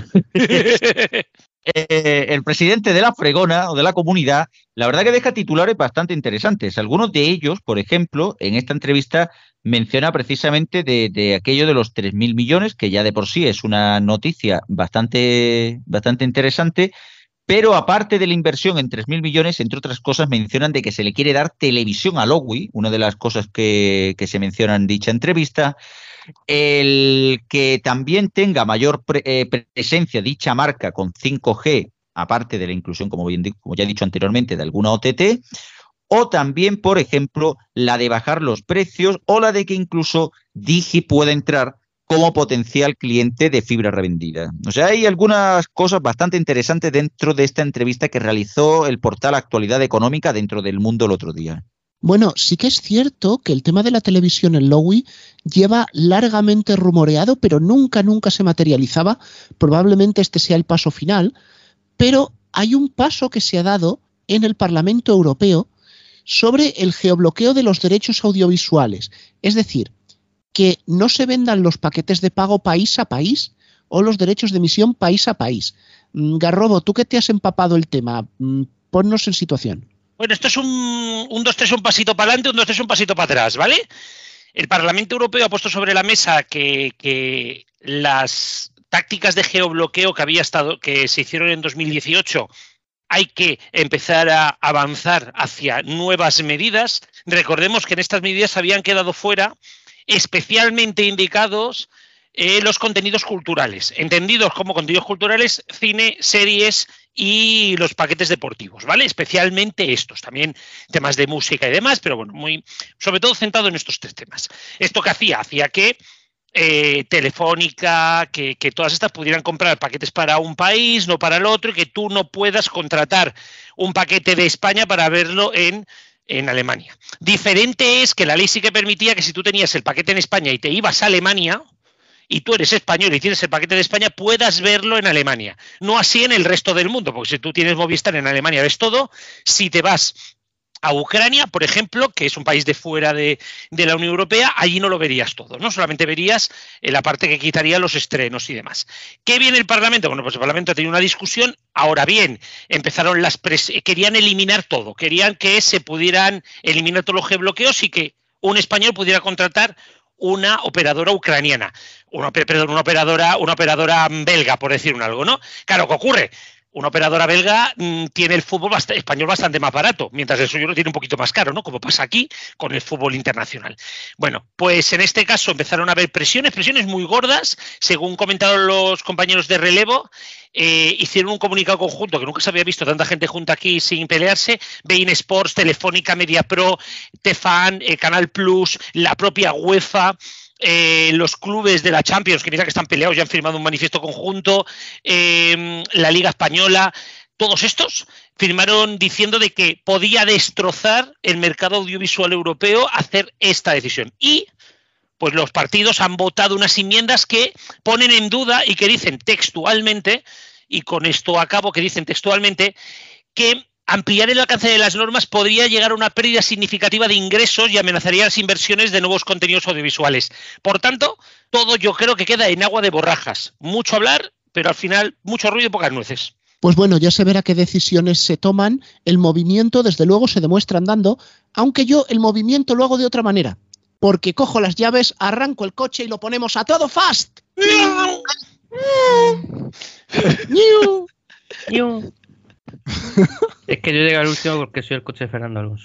el presidente de la fregona o de la comunidad, la verdad que deja titulares bastante interesantes. Algunos de ellos, por ejemplo, en esta entrevista menciona precisamente de aquello de los 3.000 millones, que ya de por sí es una noticia bastante interesante. Pero aparte de la inversión en 3.000 millones, entre otras cosas, mencionan de que se le quiere dar televisión a Lowi, una de las cosas que se menciona en dicha entrevista, el que también tenga mayor presencia dicha marca con 5G, aparte de la inclusión, como ya he dicho anteriormente, de alguna OTT, o también, por ejemplo, la de bajar los precios o la de que incluso Digi pueda entrar como potencial cliente de fibra revendida. O sea, hay algunas cosas bastante interesantes dentro de esta entrevista que realizó el portal Actualidad Económica dentro del Mundo el otro día. Bueno, sí que es cierto que el tema de la televisión en Lowi lleva largamente rumoreado, pero nunca se materializaba. Probablemente este sea el paso final, pero hay un paso que se ha dado en el Parlamento Europeo sobre el geobloqueo de los derechos audiovisuales. Es decir, que no se vendan los paquetes de pago país a país o los derechos de emisión país a país. Garrobo, tú que te has empapado el tema, ponnos en situación. Bueno, esto es un 2-3, un pasito para adelante, un 2-3, un pasito para atrás, ¿vale? El Parlamento Europeo ha puesto sobre la mesa que las tácticas de geobloqueo que se hicieron en 2018 hay que empezar a avanzar hacia nuevas medidas. Recordemos que en estas medidas habían quedado fuera especialmente indicados los contenidos culturales, entendidos como contenidos culturales, cine, series y los paquetes deportivos, ¿vale? Especialmente estos, también temas de música y demás, pero bueno, sobre todo centrado en estos 3 temas. ¿Esto qué hacía? Hacía que Telefónica, que todas estas pudieran comprar paquetes para un país, no para el otro, y que tú no puedas contratar un paquete de España para verlo en Alemania. Diferente es que la ley sí que permitía que si tú tenías el paquete en España y te ibas a Alemania y tú eres español y tienes el paquete de España, puedas verlo en Alemania. No así en el resto del mundo, porque si tú tienes Movistar en Alemania ves todo. Si te vas a Ucrania, por ejemplo, que es un país de fuera de la Unión Europea, allí no lo verías todo, ¿no? Solamente verías la parte que quitaría los estrenos y demás. ¿Qué viene el Parlamento? Bueno, pues el Parlamento ha tenido una discusión. Ahora bien, empezaron querían eliminar todo, querían que se pudieran eliminar todos los geobloqueos y que un español pudiera contratar una operadora ucraniana, una operadora belga, por decir algo, ¿no? Claro, ¿qué ocurre? Una operadora belga tiene el fútbol español bastante más barato, mientras el suyo lo tiene un poquito más caro, ¿no? Como pasa aquí con el fútbol internacional. Bueno, pues en este caso empezaron a haber presiones muy gordas, según comentaron los compañeros de relevo. Hicieron un comunicado conjunto que nunca se había visto tanta gente junta aquí sin pelearse. Bein Sports, Telefónica, Mediapro, Tefan, Canal Plus, la propia UEFA. Los clubes de la Champions, que mira que están peleados, ya han firmado un manifiesto conjunto, la Liga Española, todos estos firmaron diciendo de que podía destrozar el mercado audiovisual europeo hacer esta decisión. Y pues los partidos han votado unas enmiendas que ponen en duda y que dicen textualmente, y con esto acabo, que dicen textualmente que ampliar el alcance de las normas podría llegar a una pérdida significativa de ingresos y amenazaría las inversiones de nuevos contenidos audiovisuales. Por tanto, todo yo creo que queda en agua de borrajas. Mucho hablar, pero al final mucho ruido y pocas nueces. Pues bueno, ya se verá qué decisiones se toman. El movimiento, desde luego, se demuestra andando, aunque yo el movimiento lo hago de otra manera. Porque cojo las llaves, arranco el coche y lo ponemos a todo fast. Es que yo llegué al último porque soy el coche de Fernando Alonso.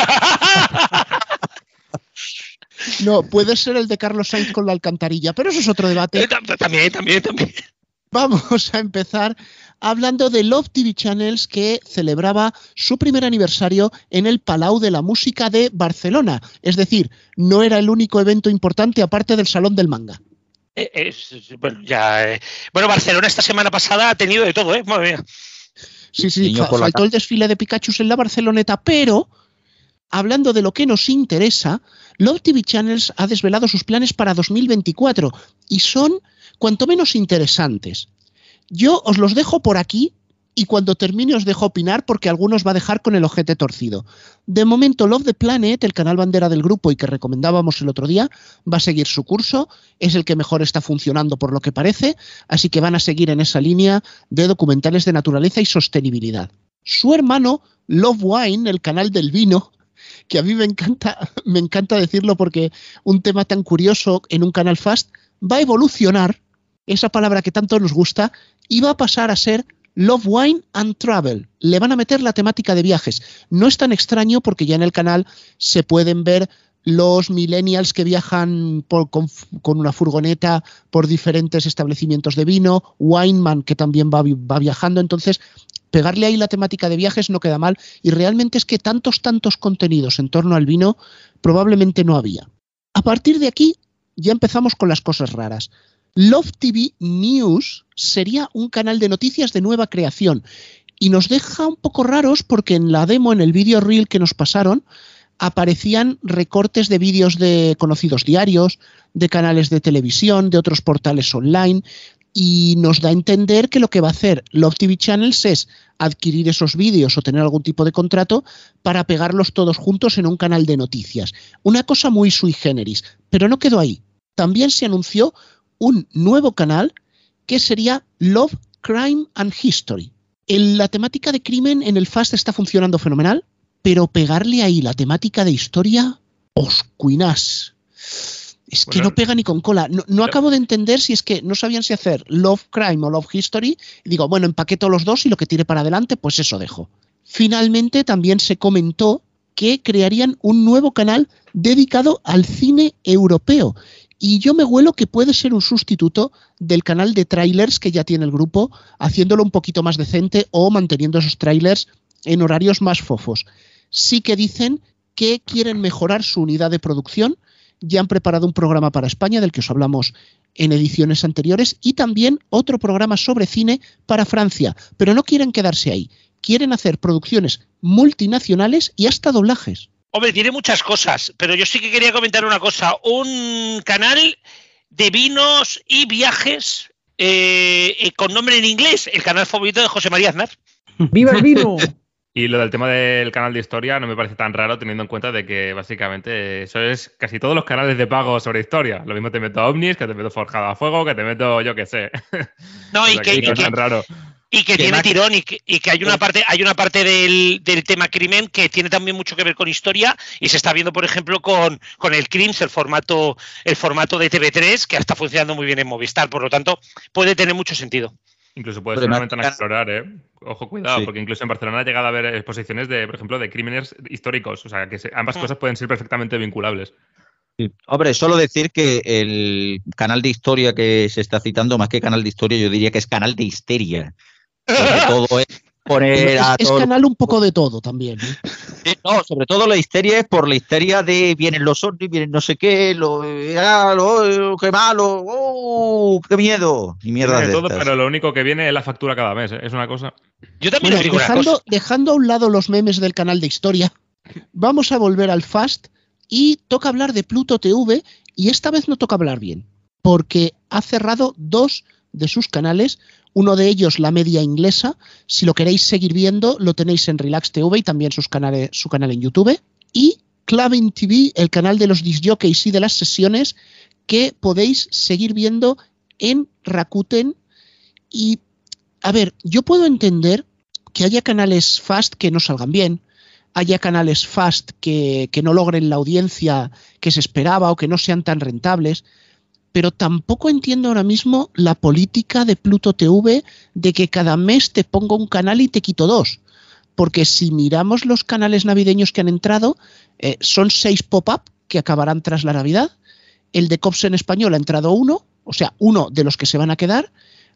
No, puede ser el de Carlos Sainz con la alcantarilla, pero eso es otro debate. También. Vamos a empezar hablando de Love TV Channels, que celebraba su primer aniversario en el Palau de la Música de Barcelona. Es decir, no era el único evento importante aparte del Salón del Manga. Bueno, Barcelona esta semana pasada ha tenido de todo, ¿eh? Madre mía. Sí, faltó el desfile de Pikachus en la Barceloneta, pero hablando de lo que nos interesa, Love TV Channels ha desvelado sus planes para 2024 y son cuanto menos interesantes. Yo os los dejo por aquí y cuando termine os dejo opinar porque algunos va a dejar con el ojete torcido. De momento, Love the Planet, el canal bandera del grupo y que recomendábamos el otro día, va a seguir su curso, es el que mejor está funcionando por lo que parece, así que van a seguir en esa línea de documentales de naturaleza y sostenibilidad. Su hermano, Love Wine, el canal del vino, que a mí me encanta decirlo porque un tema tan curioso en un canal fast, va a evolucionar, esa palabra que tanto nos gusta, y va a pasar a ser Love Wine and Travel. Le van a meter la temática de viajes. No es tan extraño porque ya en el canal se pueden ver los millennials que viajan con una furgoneta por diferentes establecimientos de vino, Wineman que también va viajando, entonces pegarle ahí la temática de viajes no queda mal y realmente es que tantos contenidos en torno al vino probablemente no había. A partir de aquí ya empezamos con las cosas raras. Love TV News sería un canal de noticias de nueva creación y nos deja un poco raros porque en la demo, en el vídeo reel que nos pasaron, aparecían recortes de vídeos de conocidos diarios, de canales de televisión, de otros portales online y nos da a entender que lo que va a hacer Love TV Channels es adquirir esos vídeos o tener algún tipo de contrato para pegarlos todos juntos en un canal de noticias. Una cosa muy sui generis, pero no quedó ahí. También se anunció un nuevo canal que sería Love, Crime and History. La temática de crimen en el Fast está funcionando fenomenal, pero pegarle ahí la temática de historia, oscuinas. Es que no pega ni con cola. No acabo de entender si es que no sabían si hacer Love, Crime o Love History. Y digo, bueno, empaqueto los dos y lo que tire para adelante, pues eso dejo. Finalmente también se comentó que crearían un nuevo canal dedicado al cine europeo. Y yo me huelo que puede ser un sustituto del canal de trailers que ya tiene el grupo, haciéndolo un poquito más decente o manteniendo esos trailers en horarios más fofos. Sí que dicen que quieren mejorar su unidad de producción. Ya han preparado un programa para España, del que os hablamos en ediciones anteriores, y también otro programa sobre cine para Francia. Pero no quieren quedarse ahí. Quieren hacer producciones multinacionales y hasta doblajes. Hombre, tiene muchas cosas, pero yo sí que quería comentar una cosa. Un canal de vinos y viajes con nombre en inglés, el canal favorito de José María Aznar. ¡Viva el vino! Y lo del tema del canal de historia no me parece tan raro teniendo en cuenta de que básicamente eso es casi todos los canales de pago sobre historia. Lo mismo te meto Omnis, que te meto Forjado a Fuego, que te meto yo qué sé. No, y que no es tan raro. Y que tiene tirón y que hay una parte del tema crimen que tiene también mucho que ver con historia y se está viendo, por ejemplo, con el Crims, el formato de TV3, que está funcionando muy bien en Movistar. Por lo tanto, puede tener mucho sentido. Incluso puede ser una ventana a explorar, ¿eh? Ojo, cuidado, porque incluso en Barcelona ha llegado a haber exposiciones de, por ejemplo, de crímenes históricos. O sea, que ambas cosas pueden ser perfectamente vinculables. Sí. Hombre, solo decir que el canal de historia que se está citando, más que canal de historia, yo diría que es canal de histeria. Sobre todo es poner es canal un poco de todo también, ¿eh? No, sobre todo la histeria es por la histeria de vienen los ovnis, vienen no sé qué, qué malo, qué miedo. Y mierda de todo, estas. pero lo único que viene es la factura cada mes, ¿eh? Es una cosa. Yo también digo una cosa. Dejando a un lado los memes del canal de historia, vamos a volver al Fast y toca hablar de Pluto TV y esta vez no toca hablar bien, porque ha cerrado 2 de sus canales. Uno de ellos, la media inglesa. Si lo queréis seguir viendo, lo tenéis en Relax TV y también su canal en YouTube. Y Clubbing TV, el canal de los discjockeys y de las sesiones, que podéis seguir viendo en Rakuten. Y, a ver, yo puedo entender que haya canales Fast que no salgan bien, haya canales Fast que no logren la audiencia que se esperaba o que no sean tan rentables, pero tampoco entiendo ahora mismo la política de Pluto TV de que cada mes te pongo un canal y te quito 2. Porque si miramos los canales navideños que han entrado, son 6 pop-up que acabarán tras la Navidad. El de Cops en español ha entrado 1, o sea, 1 de los que se van a quedar,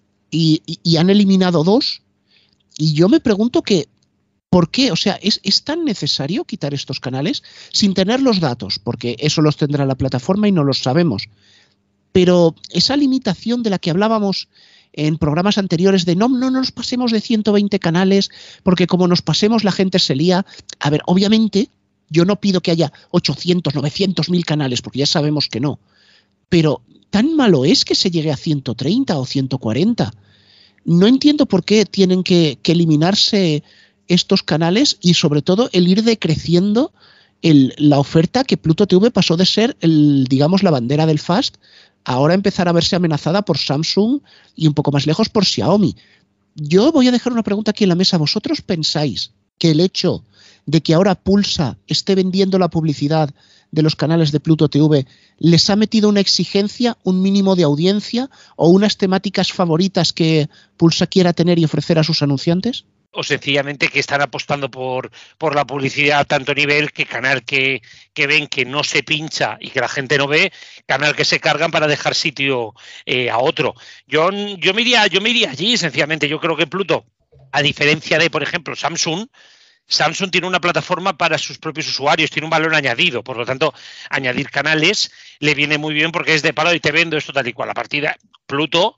y han eliminado 2. Y yo me pregunto que, ¿por qué? O sea, ¿es tan necesario quitar estos canales sin tener los datos? Porque eso los tendrá la plataforma y no los sabemos. Pero esa limitación de la que hablábamos en programas anteriores de no nos pasemos de 120 canales, porque como nos pasemos la gente se lía. A ver, obviamente yo no pido que haya 800, 900, 1000 canales, porque ya sabemos que no. Pero tan malo es que se llegue a 130 o 140. No entiendo por qué tienen que eliminarse estos canales y sobre todo el ir decreciendo la oferta, que Pluto TV pasó de ser digamos la bandera del Fast, ahora empezar a verse amenazada por Samsung y un poco más lejos por Xiaomi. Yo voy a dejar una pregunta aquí en la mesa. ¿Vosotros pensáis que el hecho de que ahora Pulsa esté vendiendo la publicidad de los canales de Pluto TV les ha metido una exigencia, un mínimo de audiencia o unas temáticas favoritas que Pulsa quiera tener y ofrecer a sus anunciantes? O sencillamente que están apostando por la publicidad a tanto nivel que canal que ven que no se pincha y que la gente no ve, canal que se cargan para dejar sitio a otro. Yo me iría allí, sencillamente. Yo creo que Pluto, a diferencia de, por ejemplo, Samsung tiene una plataforma para sus propios usuarios, tiene un valor añadido, por lo tanto, añadir canales le viene muy bien porque es de palo y te vendo esto tal y cual. A partir de Pluto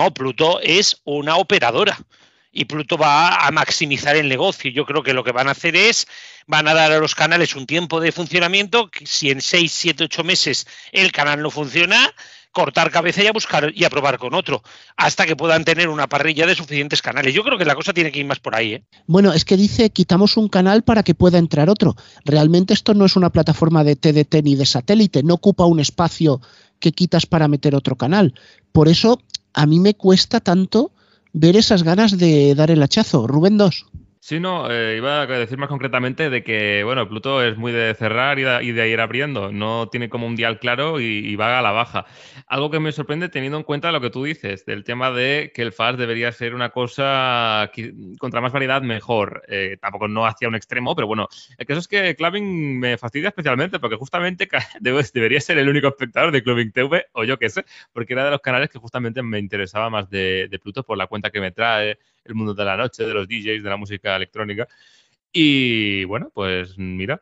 es una operadora. Y Pluto va a maximizar el negocio. Yo creo que lo que van a hacer van a dar a los canales un tiempo de funcionamiento, que si en 6, 7, 8 meses el canal no funciona, cortar cabeza y a buscar y a probar con otro, hasta que puedan tener una parrilla de suficientes canales. Yo creo que la cosa tiene que ir más por ahí, ¿eh? Bueno, es que dice, quitamos un canal para que pueda entrar otro. Realmente esto no es una plataforma de TDT ni de satélite, no ocupa un espacio que quitas para meter otro canal. Por eso a mí me cuesta tanto ver esas ganas de dar el hachazo. Rubén 2. Sí, no, iba a decir más concretamente de que, bueno, Pluto es muy de cerrar y de ir abriendo. No tiene como un dial claro y va a la baja. Algo que me sorprende teniendo en cuenta lo que tú dices, del tema de que el Fast debería ser una cosa contra más variedad mejor. Tampoco no hacia un extremo, pero bueno, el caso es que Clubbing me fastidia especialmente porque justamente debería ser el único espectador de Clubbing TV, o yo qué sé, porque era de los canales que justamente me interesaba más de Pluto por la cuenta que me trae, el mundo de la noche, de los DJs, de la música electrónica. Y bueno, pues mira,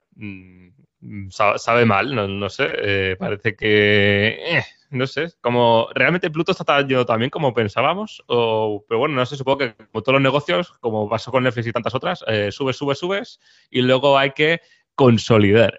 sabe mal, no sé, parece que, no sé, como realmente Pluto está yendo también como pensábamos, pero bueno, no sé, supongo que como todos los negocios, como pasó con Netflix y tantas otras, subes y luego hay que consolidar.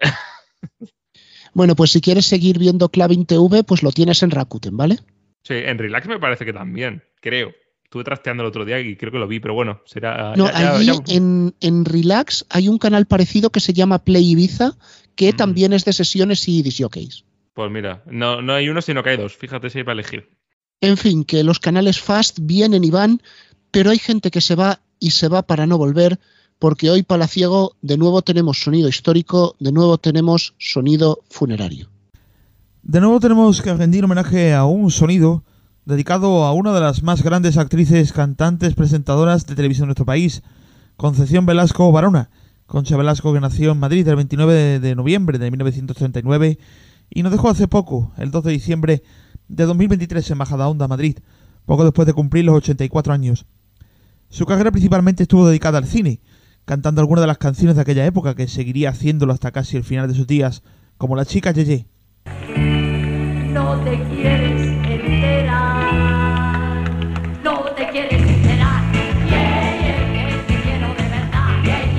Bueno, pues si quieres seguir viendo Clubbing TV, pues lo tienes en Rakuten, ¿vale? Sí, en Relax me parece que también, creo. Estuve trasteando el otro día y creo que lo vi, pero bueno, será... No, allí en Relax hay un canal parecido que se llama Play Ibiza, que también es de sesiones y disjockeys. Pues mira, no hay uno, sino que hay dos. Fíjate si hay para elegir. En fin, que los canales Fast vienen y van, pero hay gente que se va y se va para no volver, porque hoy Palaciego de nuevo tenemos sonido histórico, de nuevo tenemos sonido funerario. De nuevo tenemos que rendir homenaje a un sonido dedicado a una de las más grandes actrices, cantantes, presentadoras de televisión de nuestro país, Concepción Velasco Barona. Concha Velasco, que nació en Madrid el 29 de noviembre de 1939 y nos dejó hace poco, el 2 de diciembre de 2023 en Majadahonda, Madrid, poco después de cumplir los 84 años. Su carrera principalmente estuvo dedicada al cine, cantando algunas de las canciones de aquella época, que seguiría haciéndolo hasta casi el final de sus días, como La chica Yeye. No te quieres enterar, no te quieres enterar, que te quiero de verdad,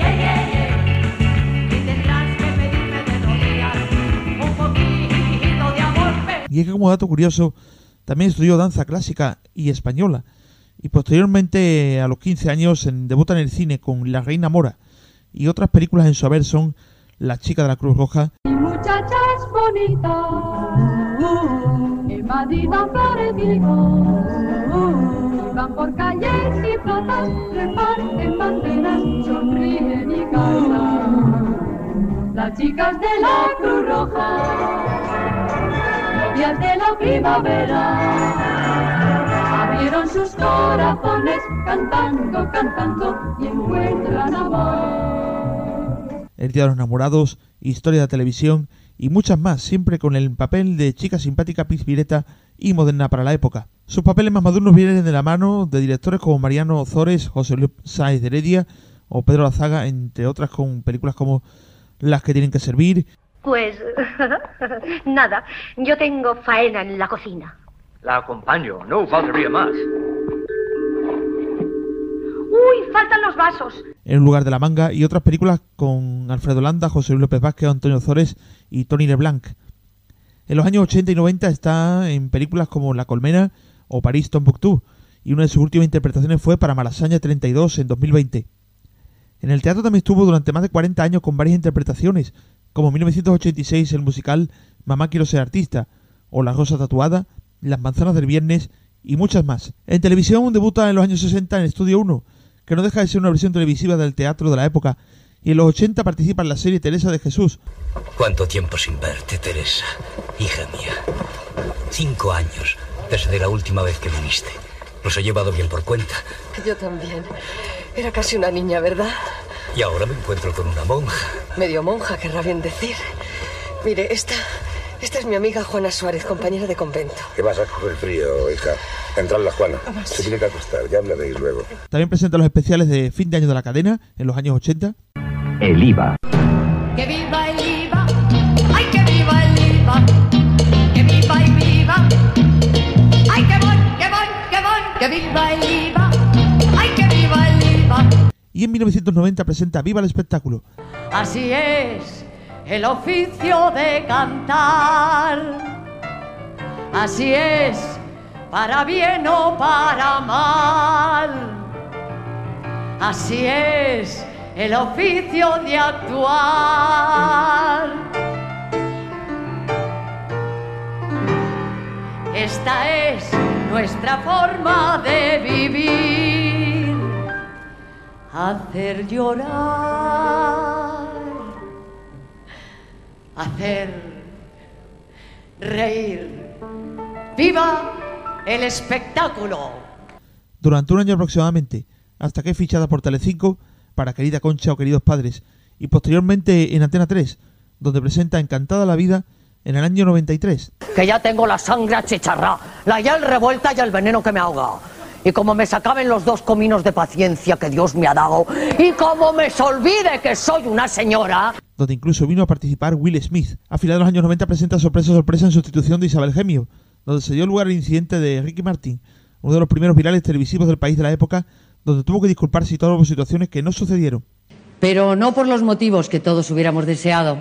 y tendrás que pedirme de rodillas un poquito de amor. Y es que, como dato curioso, también estudió danza clásica y española, y posteriormente, a los 15 años, debuta en el cine con La Reina Mora, y otras películas en su haber son La chica de la Cruz Roja, Muchachas bonitas, en Madrid han florecido, van por calles y plazas, reparten banderas, sonríen y cantan. Las chicas de la Cruz Roja, novias de la primavera, abrieron sus corazones cantando, cantando y encuentran amor. El Día de los Enamorados, Historia de la Televisión y muchas más, siempre con el papel de chica simpática, pizpireta y moderna para la época. Sus papeles más maduros vienen de la mano de directores como Mariano Ozores, José Luis Sáez de Heredia o Pedro Lazaga, entre otras, con películas como Las que tienen que servir. Pues nada, yo tengo faena en la cocina. La acompaño, no faltaría más. ¡Uy, faltan los vasos! En un lugar de la manga, y otras películas con Alfredo Landa, José Luis López Vázquez, Antonio Ozores y Tony LeBlanc. En los años 80 y 90 está en películas como La Colmena o París Tombuctú, y una de sus últimas interpretaciones fue para Malasaña 32 en 2020. En el teatro también estuvo durante más de 40 años con varias interpretaciones, como en 1986 el musical Mamá quiero ser artista, o La rosa tatuada, Las manzanas del viernes y muchas más. En televisión debuta en los años 60 en Estudio 1, que no deja de ser una versión televisiva del teatro de la época, y en los 80 participa en la serie Teresa de Jesús. ¿Cuánto tiempo sin verte, Teresa? Hija mía. 5 años desde la última vez que viniste. Los he llevado bien por cuenta. Yo también. Era casi una niña, ¿verdad? Y ahora me encuentro con una monja. Medio monja, querrá bien decir. Mire, esta es mi amiga Juana Suárez, compañera de convento. ¿Qué vas a coger frío, hija? Entrad la Juana. Se tiene que acostar, ya hablaréis luego. También presenta los especiales de fin de año de la cadena, en los años 80. El IVA. ¡Que viva el IVA! ¡Ay, que viva el IVA! ¡Que viva y viva! ¡Ay, que voy, que voy, que voy! ¡Que viva el IVA! ¡Ay, que viva el IVA! Y en 1990 presenta Viva el Espectáculo. Así es el oficio de cantar. Así es, para bien o para mal. Así es el oficio de actuar. Esta es nuestra forma de vivir. Hacer llorar, hacer reír. ¡Viva el espectáculo! Durante un año aproximadamente, hasta que es fichada por Telecinco para Querida Concha o Queridos Padres, y posteriormente en Antena 3, donde presenta Encantada la Vida en el año 93. Que ya tengo la sangre achicharrada, la hiel revuelta y el veneno que me ahoga. Y como me se acaben los 2 cominos de paciencia que Dios me ha dado, y como me se olvide que soy una señora... Donde incluso vino a participar Will Smith. A finales de los años 90 presenta Sorpresa en sustitución de Isabel Gemio, donde se dio lugar el incidente de Ricky Martin, uno de los primeros virales televisivos del país de la época, donde tuvo que disculparse y todas las situaciones que no sucedieron. Pero no por los motivos que todos hubiéramos deseado.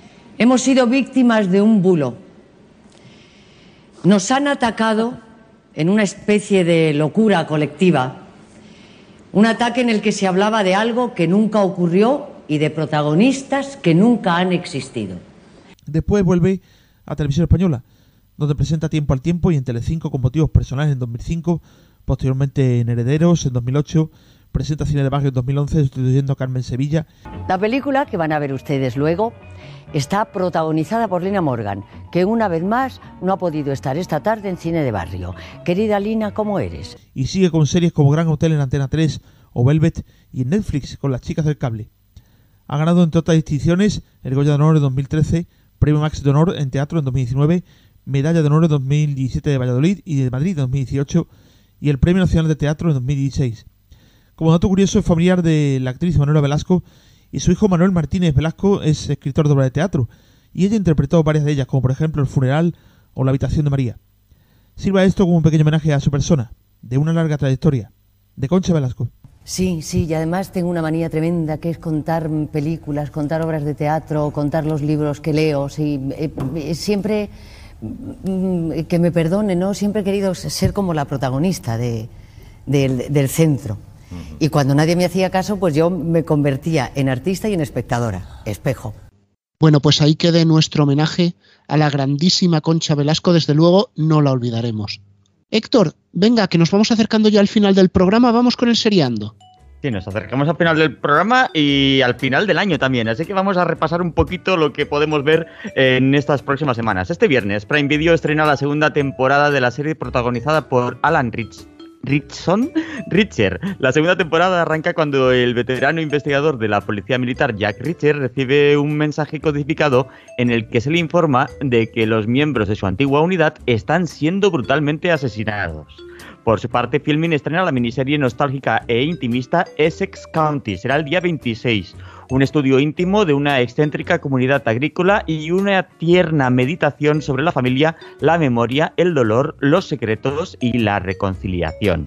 Hemos sido víctimas de un bulo. Nos han atacado en una especie de locura colectiva, un ataque en el que se hablaba de algo que nunca ocurrió y de protagonistas que nunca han existido. Después vuelve a Televisión Española, donde presenta Tiempo al Tiempo y en Telecinco con motivos personales en 2005, posteriormente en Herederos en 2008, presenta Cine de Barrio en 2011 sustituyendo a Carmen Sevilla. La película que van a ver ustedes luego está protagonizada por Lina Morgan, que una vez más no ha podido estar esta tarde en Cine de Barrio. Querida Lina, ¿cómo eres? Y sigue con series como Gran Hotel en Antena 3 o Velvet y en Netflix con Las Chicas del Cable. Ha ganado entre otras distinciones el Goya de Honor en 2013, Premio Max de Honor en Teatro en 2019, Medalla de Honor en 2017 de Valladolid y de Madrid en 2018 y el Premio Nacional de Teatro en 2016. Como dato curioso, es familiar de la actriz Manuela Velasco y su hijo Manuel Martínez Velasco es escritor de obras de teatro y ella interpretó varias de ellas, como por ejemplo El Funeral o La Habitación de María. Sirva esto como un pequeño homenaje a su persona, de una larga trayectoria, de Concha Velasco. Sí, y además tengo una manía tremenda que es contar películas, contar obras de teatro, contar los libros que leo. Sí, siempre, que me perdone, ¿no? Siempre he querido ser como la protagonista del centro. Y cuando nadie me hacía caso, pues yo me convertía en artista y en espectadora, espejo. Bueno, pues ahí quede nuestro homenaje a la grandísima Concha Velasco, desde luego no la olvidaremos. Héctor, venga, que nos vamos acercando ya al final del programa, vamos con el seriando. Sí, nos acercamos al final del programa y al final del año también, así que vamos a repasar un poquito lo que podemos ver en estas próximas semanas. Este viernes, Prime Video estrena la segunda temporada de la serie protagonizada por Alan Richer. La segunda temporada arranca cuando el veterano investigador de la policía militar Jack Reacher recibe un mensaje codificado en el que se le informa de que los miembros de su antigua unidad están siendo brutalmente asesinados. Por su parte, Filmin estrena la miniserie nostálgica e intimista Essex County. Será el día 26. Un estudio íntimo de una excéntrica comunidad agrícola y una tierna meditación sobre la familia, la memoria, el dolor, los secretos y la reconciliación.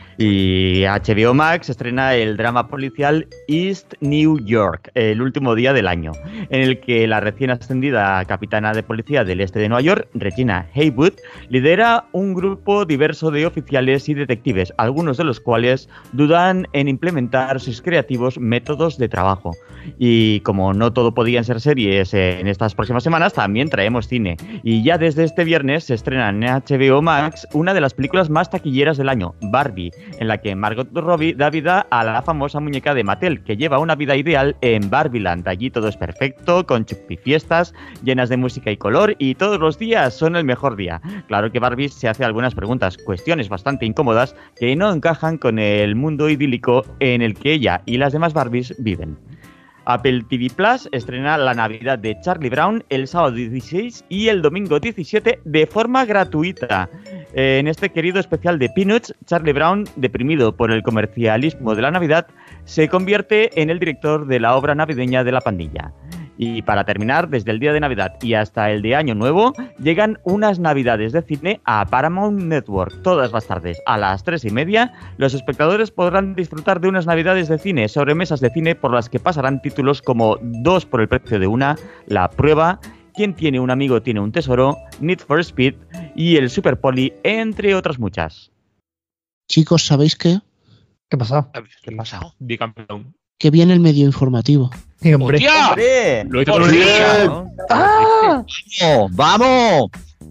Y HBO Max estrena el drama policial East New York, el último día del año, en el que la recién ascendida capitana de policía del este de Nueva York, Regina Haywood, lidera un grupo diverso de oficiales y detectives, algunos de los cuales dudan en implementar sus creativos métodos de trabajo. Y como no todo podían ser series en estas próximas semanas, también traemos cine. Y ya desde este viernes se estrena en HBO Max una de las películas más taquilleras del año, Barbie, en la que Margot Robbie da vida a la famosa muñeca de Mattel, que lleva una vida ideal en Barbieland. Allí todo es perfecto, con chupifiestas, llenas de música y color, y todos los días son el mejor día. Claro que Barbie se hace algunas preguntas, cuestiones bastante incómodas, que no encajan con el mundo idílico en el que ella y las demás Barbies viven. Apple TV Plus estrena La Navidad de Charlie Brown el sábado 16 y el domingo 17 de forma gratuita. En este querido especial de Peanuts, Charlie Brown, deprimido por el comercialismo de la Navidad, se convierte en el director de la obra navideña de la pandilla. Y para terminar, desde el día de Navidad y hasta el de Año Nuevo, llegan unas Navidades de cine a Paramount Network. Todas las tardes, a las 3:30, los espectadores podrán disfrutar de unas Navidades de cine, sobremesas de cine por las que pasarán títulos como 2 por el precio de una, La Prueba, Quien tiene un amigo tiene un tesoro, Need for Speed y el Super Poli, entre otras muchas. Chicos, ¿sabéis qué? ¿Qué pasa? ¿Qué pasa? Bicampeón. Que viene el medio informativo. Sí, hombre. ¡Hombre! Lo he hecho con un día, ¿no? ¡Ah! ¡Vamos!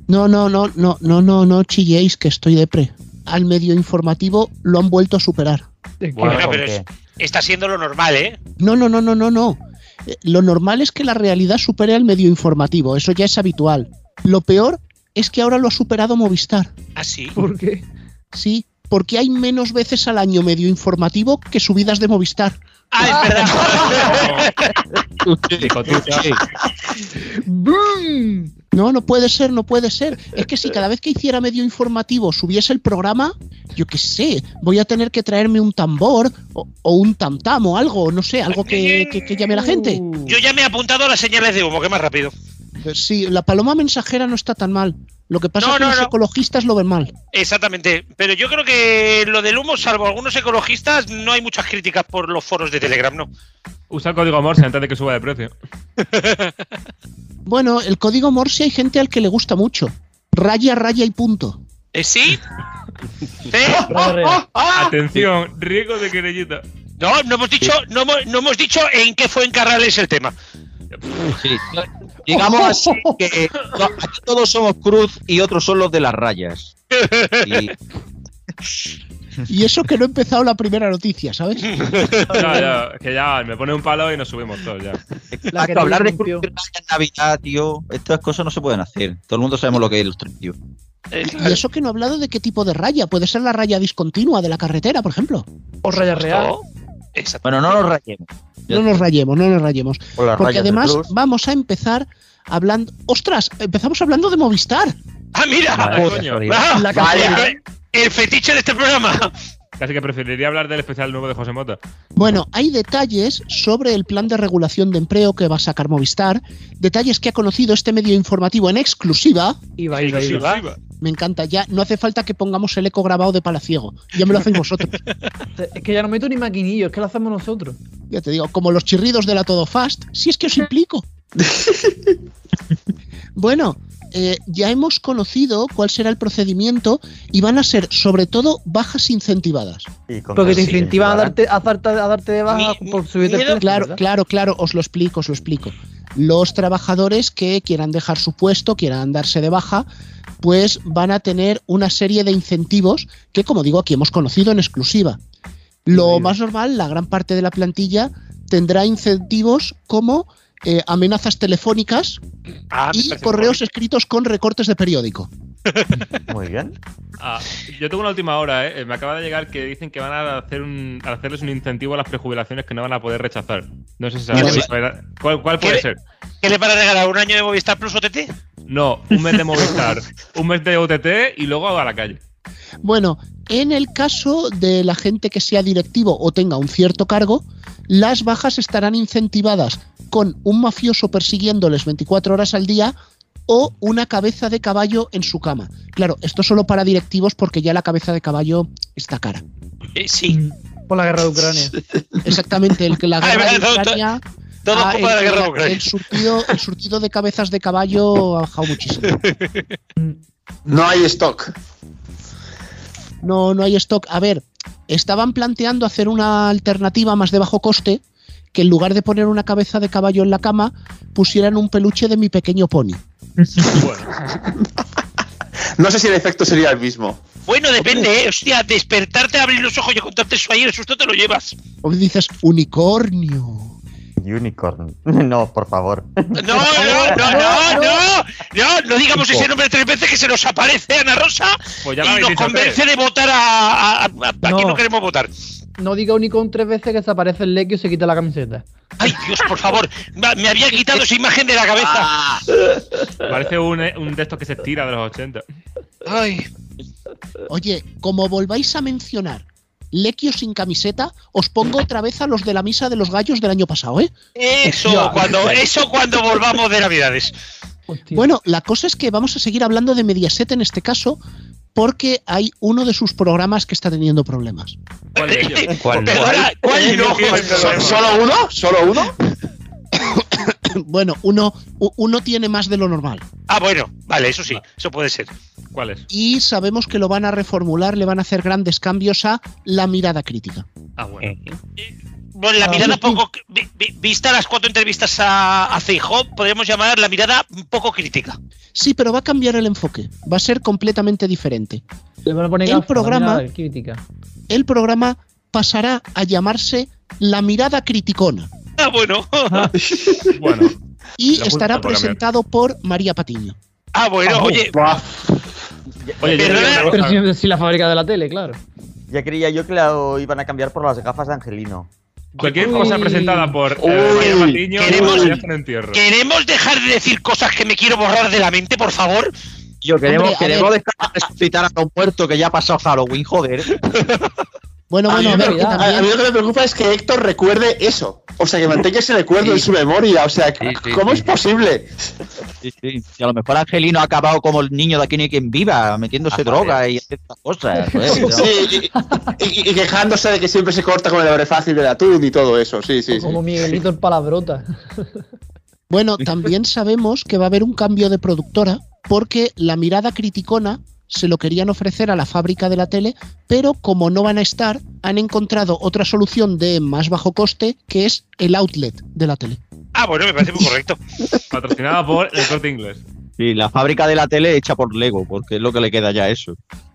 No chilléis, que estoy depre. Al medio informativo lo han vuelto a superar. Bueno, pero está siendo lo normal, ¿eh? No. Lo normal es que la realidad supere al medio informativo, eso ya es habitual. Lo peor es que ahora lo ha superado Movistar. ¿Ah, sí? ¿Por qué? Sí, porque hay menos veces al año medio informativo que subidas de Movistar. ¡Ah, es verdad! No puede ser. Es que si cada vez que hiciera medio informativo subiese el programa, yo qué sé, voy a tener que traerme un tambor o un tam-tam o algo, no sé, algo que llame a la gente. Yo ya me he apuntado a las señales de humo, que más rápido. Sí, la paloma mensajera no está tan mal. Lo que pasa es que los ecologistas lo ven mal. Exactamente, pero yo creo que lo del humo, salvo algunos ecologistas, no hay muchas críticas por los foros de Telegram, ¿no? Usa el código Morse antes de que suba de precio. Bueno, el código Morse hay gente al que le gusta mucho. Raya y punto. ¿Sí? Atención, riesgo de querellita. No hemos dicho en qué fue Encarrales el tema. Sí. Digamos así que aquí todos somos cruz y otros son los de las rayas. Y eso que no he empezado la primera noticia, ¿sabes? Ya, me pone un palo y nos subimos todos ya. Hablar de cruz y rayas en Navidad, tío, estas cosas no se pueden hacer. Todo el mundo sabemos lo que es el tío. Y eso que no he hablado de qué tipo de raya. Puede ser la raya discontinua de la carretera, por ejemplo. O raya real. Bueno, no nos rayemos. No nos rayemos. Porque además vamos a empezar hablando... ¡Ostras! Empezamos hablando de Movistar. ¡Ah, mira! Coño. El fetiche de este programa. Casi que preferiría hablar del especial nuevo de José Mota. Bueno, hay detalles sobre el plan de regulación de empleo que va a sacar Movistar. Detalles que ha conocido este medio informativo en exclusiva. Iba. Me encanta, ya no hace falta que pongamos el eco grabado de Palaciego. Ya me lo hacéis vosotros. Es que ya no meto ni maquinillo, es que lo hacemos nosotros. Ya te digo, como los chirridos de la Todo Fast. Si es que os implico. Bueno, ya hemos conocido cuál será el procedimiento y van a ser, sobre todo, bajas incentivadas. Porque te incentivan a darte de baja por subirte el precio. Claro, os lo explico. Los trabajadores que quieran dejar su puesto, quieran darse de baja, pues van a tener una serie de incentivos que, como digo, aquí hemos conocido en exclusiva. Lo más normal, la gran parte de la plantilla tendrá incentivos como amenazas telefónicas y correos escritos con recortes de periódico. Muy bien. Yo tengo una última hora, me acaba de llegar que dicen que van a hacerles un incentivo a las prejubilaciones que no van a poder rechazar. No sé si sabes cuál puede ser. ¿Qué le van a regalar? ¿Un año de Movistar Plus OTT? No, un mes de Movistar, un mes de OTT y luego a la calle. Bueno, en el caso de la gente que sea directivo o tenga un cierto cargo, las bajas estarán incentivadas con un mafioso persiguiéndoles 24 horas al día o una cabeza de caballo en su cama. Claro, esto solo para directivos porque ya la cabeza de caballo está cara. Sí. Por la guerra de Ucrania. Exactamente, la guerra de Ucrania... Todo culpa de la guerra de Ucrania. El surtido de cabezas de caballo ha bajado muchísimo. No hay stock. No hay stock. A ver, estaban planteando hacer una alternativa más de bajo coste, que en lugar de poner una cabeza de caballo en la cama, pusieran un peluche de mi pequeño pony. No sé si el efecto sería el mismo. Bueno, depende, Hostia, despertarte, abrir los ojos y contarte eso ahí, el susto te lo llevas. O dices, unicornio. Unicorn. No, por favor. No digamos ese nombre 3 veces que se nos aparece Ana Rosa pues ya y nos convence de votar a quien no queremos votar. No diga Unicorn 3 veces que se aparece el Lequio y se quita la camiseta. Ay, Dios, por favor. Me había quitado esa imagen de la cabeza. Parece un de estos que se estira de los 80. Ay. Oye, como volváis a mencionar Lequio sin camiseta, os pongo otra vez a los de la misa de los gallos del año pasado, ¿eh? Eso cuando volvamos de Navidades. Hostia. Bueno, la cosa es que vamos a seguir hablando de Mediaset en este caso, porque hay uno de sus programas que está teniendo problemas. ¿Cuál? ¿Solo uno? Bueno, uno tiene más de lo normal. Ah, bueno, vale, eso sí, eso puede ser. ¿Cuál es? Y sabemos que lo van a reformular, le van a hacer grandes cambios a La Mirada Crítica. Ah, bueno. Bueno, la mirada poco... Vista las 4 entrevistas a Feijóo, podríamos llamar la mirada un poco crítica. Sí, pero va a cambiar el enfoque. Va a ser completamente diferente. Le van a poner el programa pasará a llamarse La Mirada Criticona. Ah, bueno. Bueno. Y estará presentado por María Patiño. Ah, bueno, oye. Pero si la fábrica de la tele, claro. Ya creía yo que lo iban a cambiar por las gafas de Angelino. Cualquier cosa presentada por María Patiño, ¿Queremos dejar de decir cosas que me quiero borrar de la mente, por favor? Queremos dejar de resucitar a un muerto que ya ha pasado Halloween, joder. Bueno, a mí lo que me preocupa es que Héctor recuerde eso. O sea, que mantenga ese recuerdo en su memoria. O sea, ¿cómo es posible? Sí. Y a lo mejor Angelino ha acabado como el niño de Aquí no hay quien viva, metiéndose droga y estas cosas. Sí, y quejándose de que siempre se corta con el abre fácil del atún y todo eso. Sí. Como Miguelito el palabrota. Bueno, también sabemos que va a haber un cambio de productora porque La Mirada Criticona se lo querían ofrecer a la fábrica de la tele, pero como no van a estar, han encontrado otra solución de más bajo coste, que es el outlet de la tele. Ah, bueno, me parece muy correcto. Patrocinada por El Corte Inglés. Sí, la fábrica de la tele hecha por Lego, porque es lo que le queda ya a eso.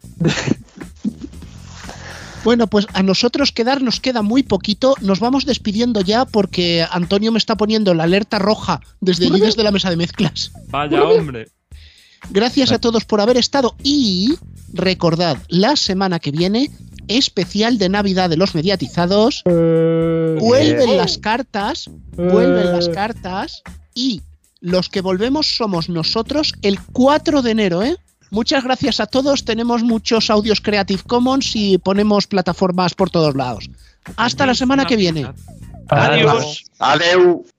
Bueno, pues a nosotros nos queda muy poquito. Nos vamos despidiendo ya porque Antonio me está poniendo la alerta roja desde allí, desde la mesa de mezclas. Vaya hombre. Gracias a todos por haber estado y recordad, la semana que viene, especial de Navidad de los mediatizados. Vuelven las cartas y los que volvemos somos nosotros el 4 de enero, ¿eh? Muchas gracias a todos. Tenemos muchos audios Creative Commons y ponemos plataformas por todos lados. Hasta la semana que viene. Adiós. Adeu.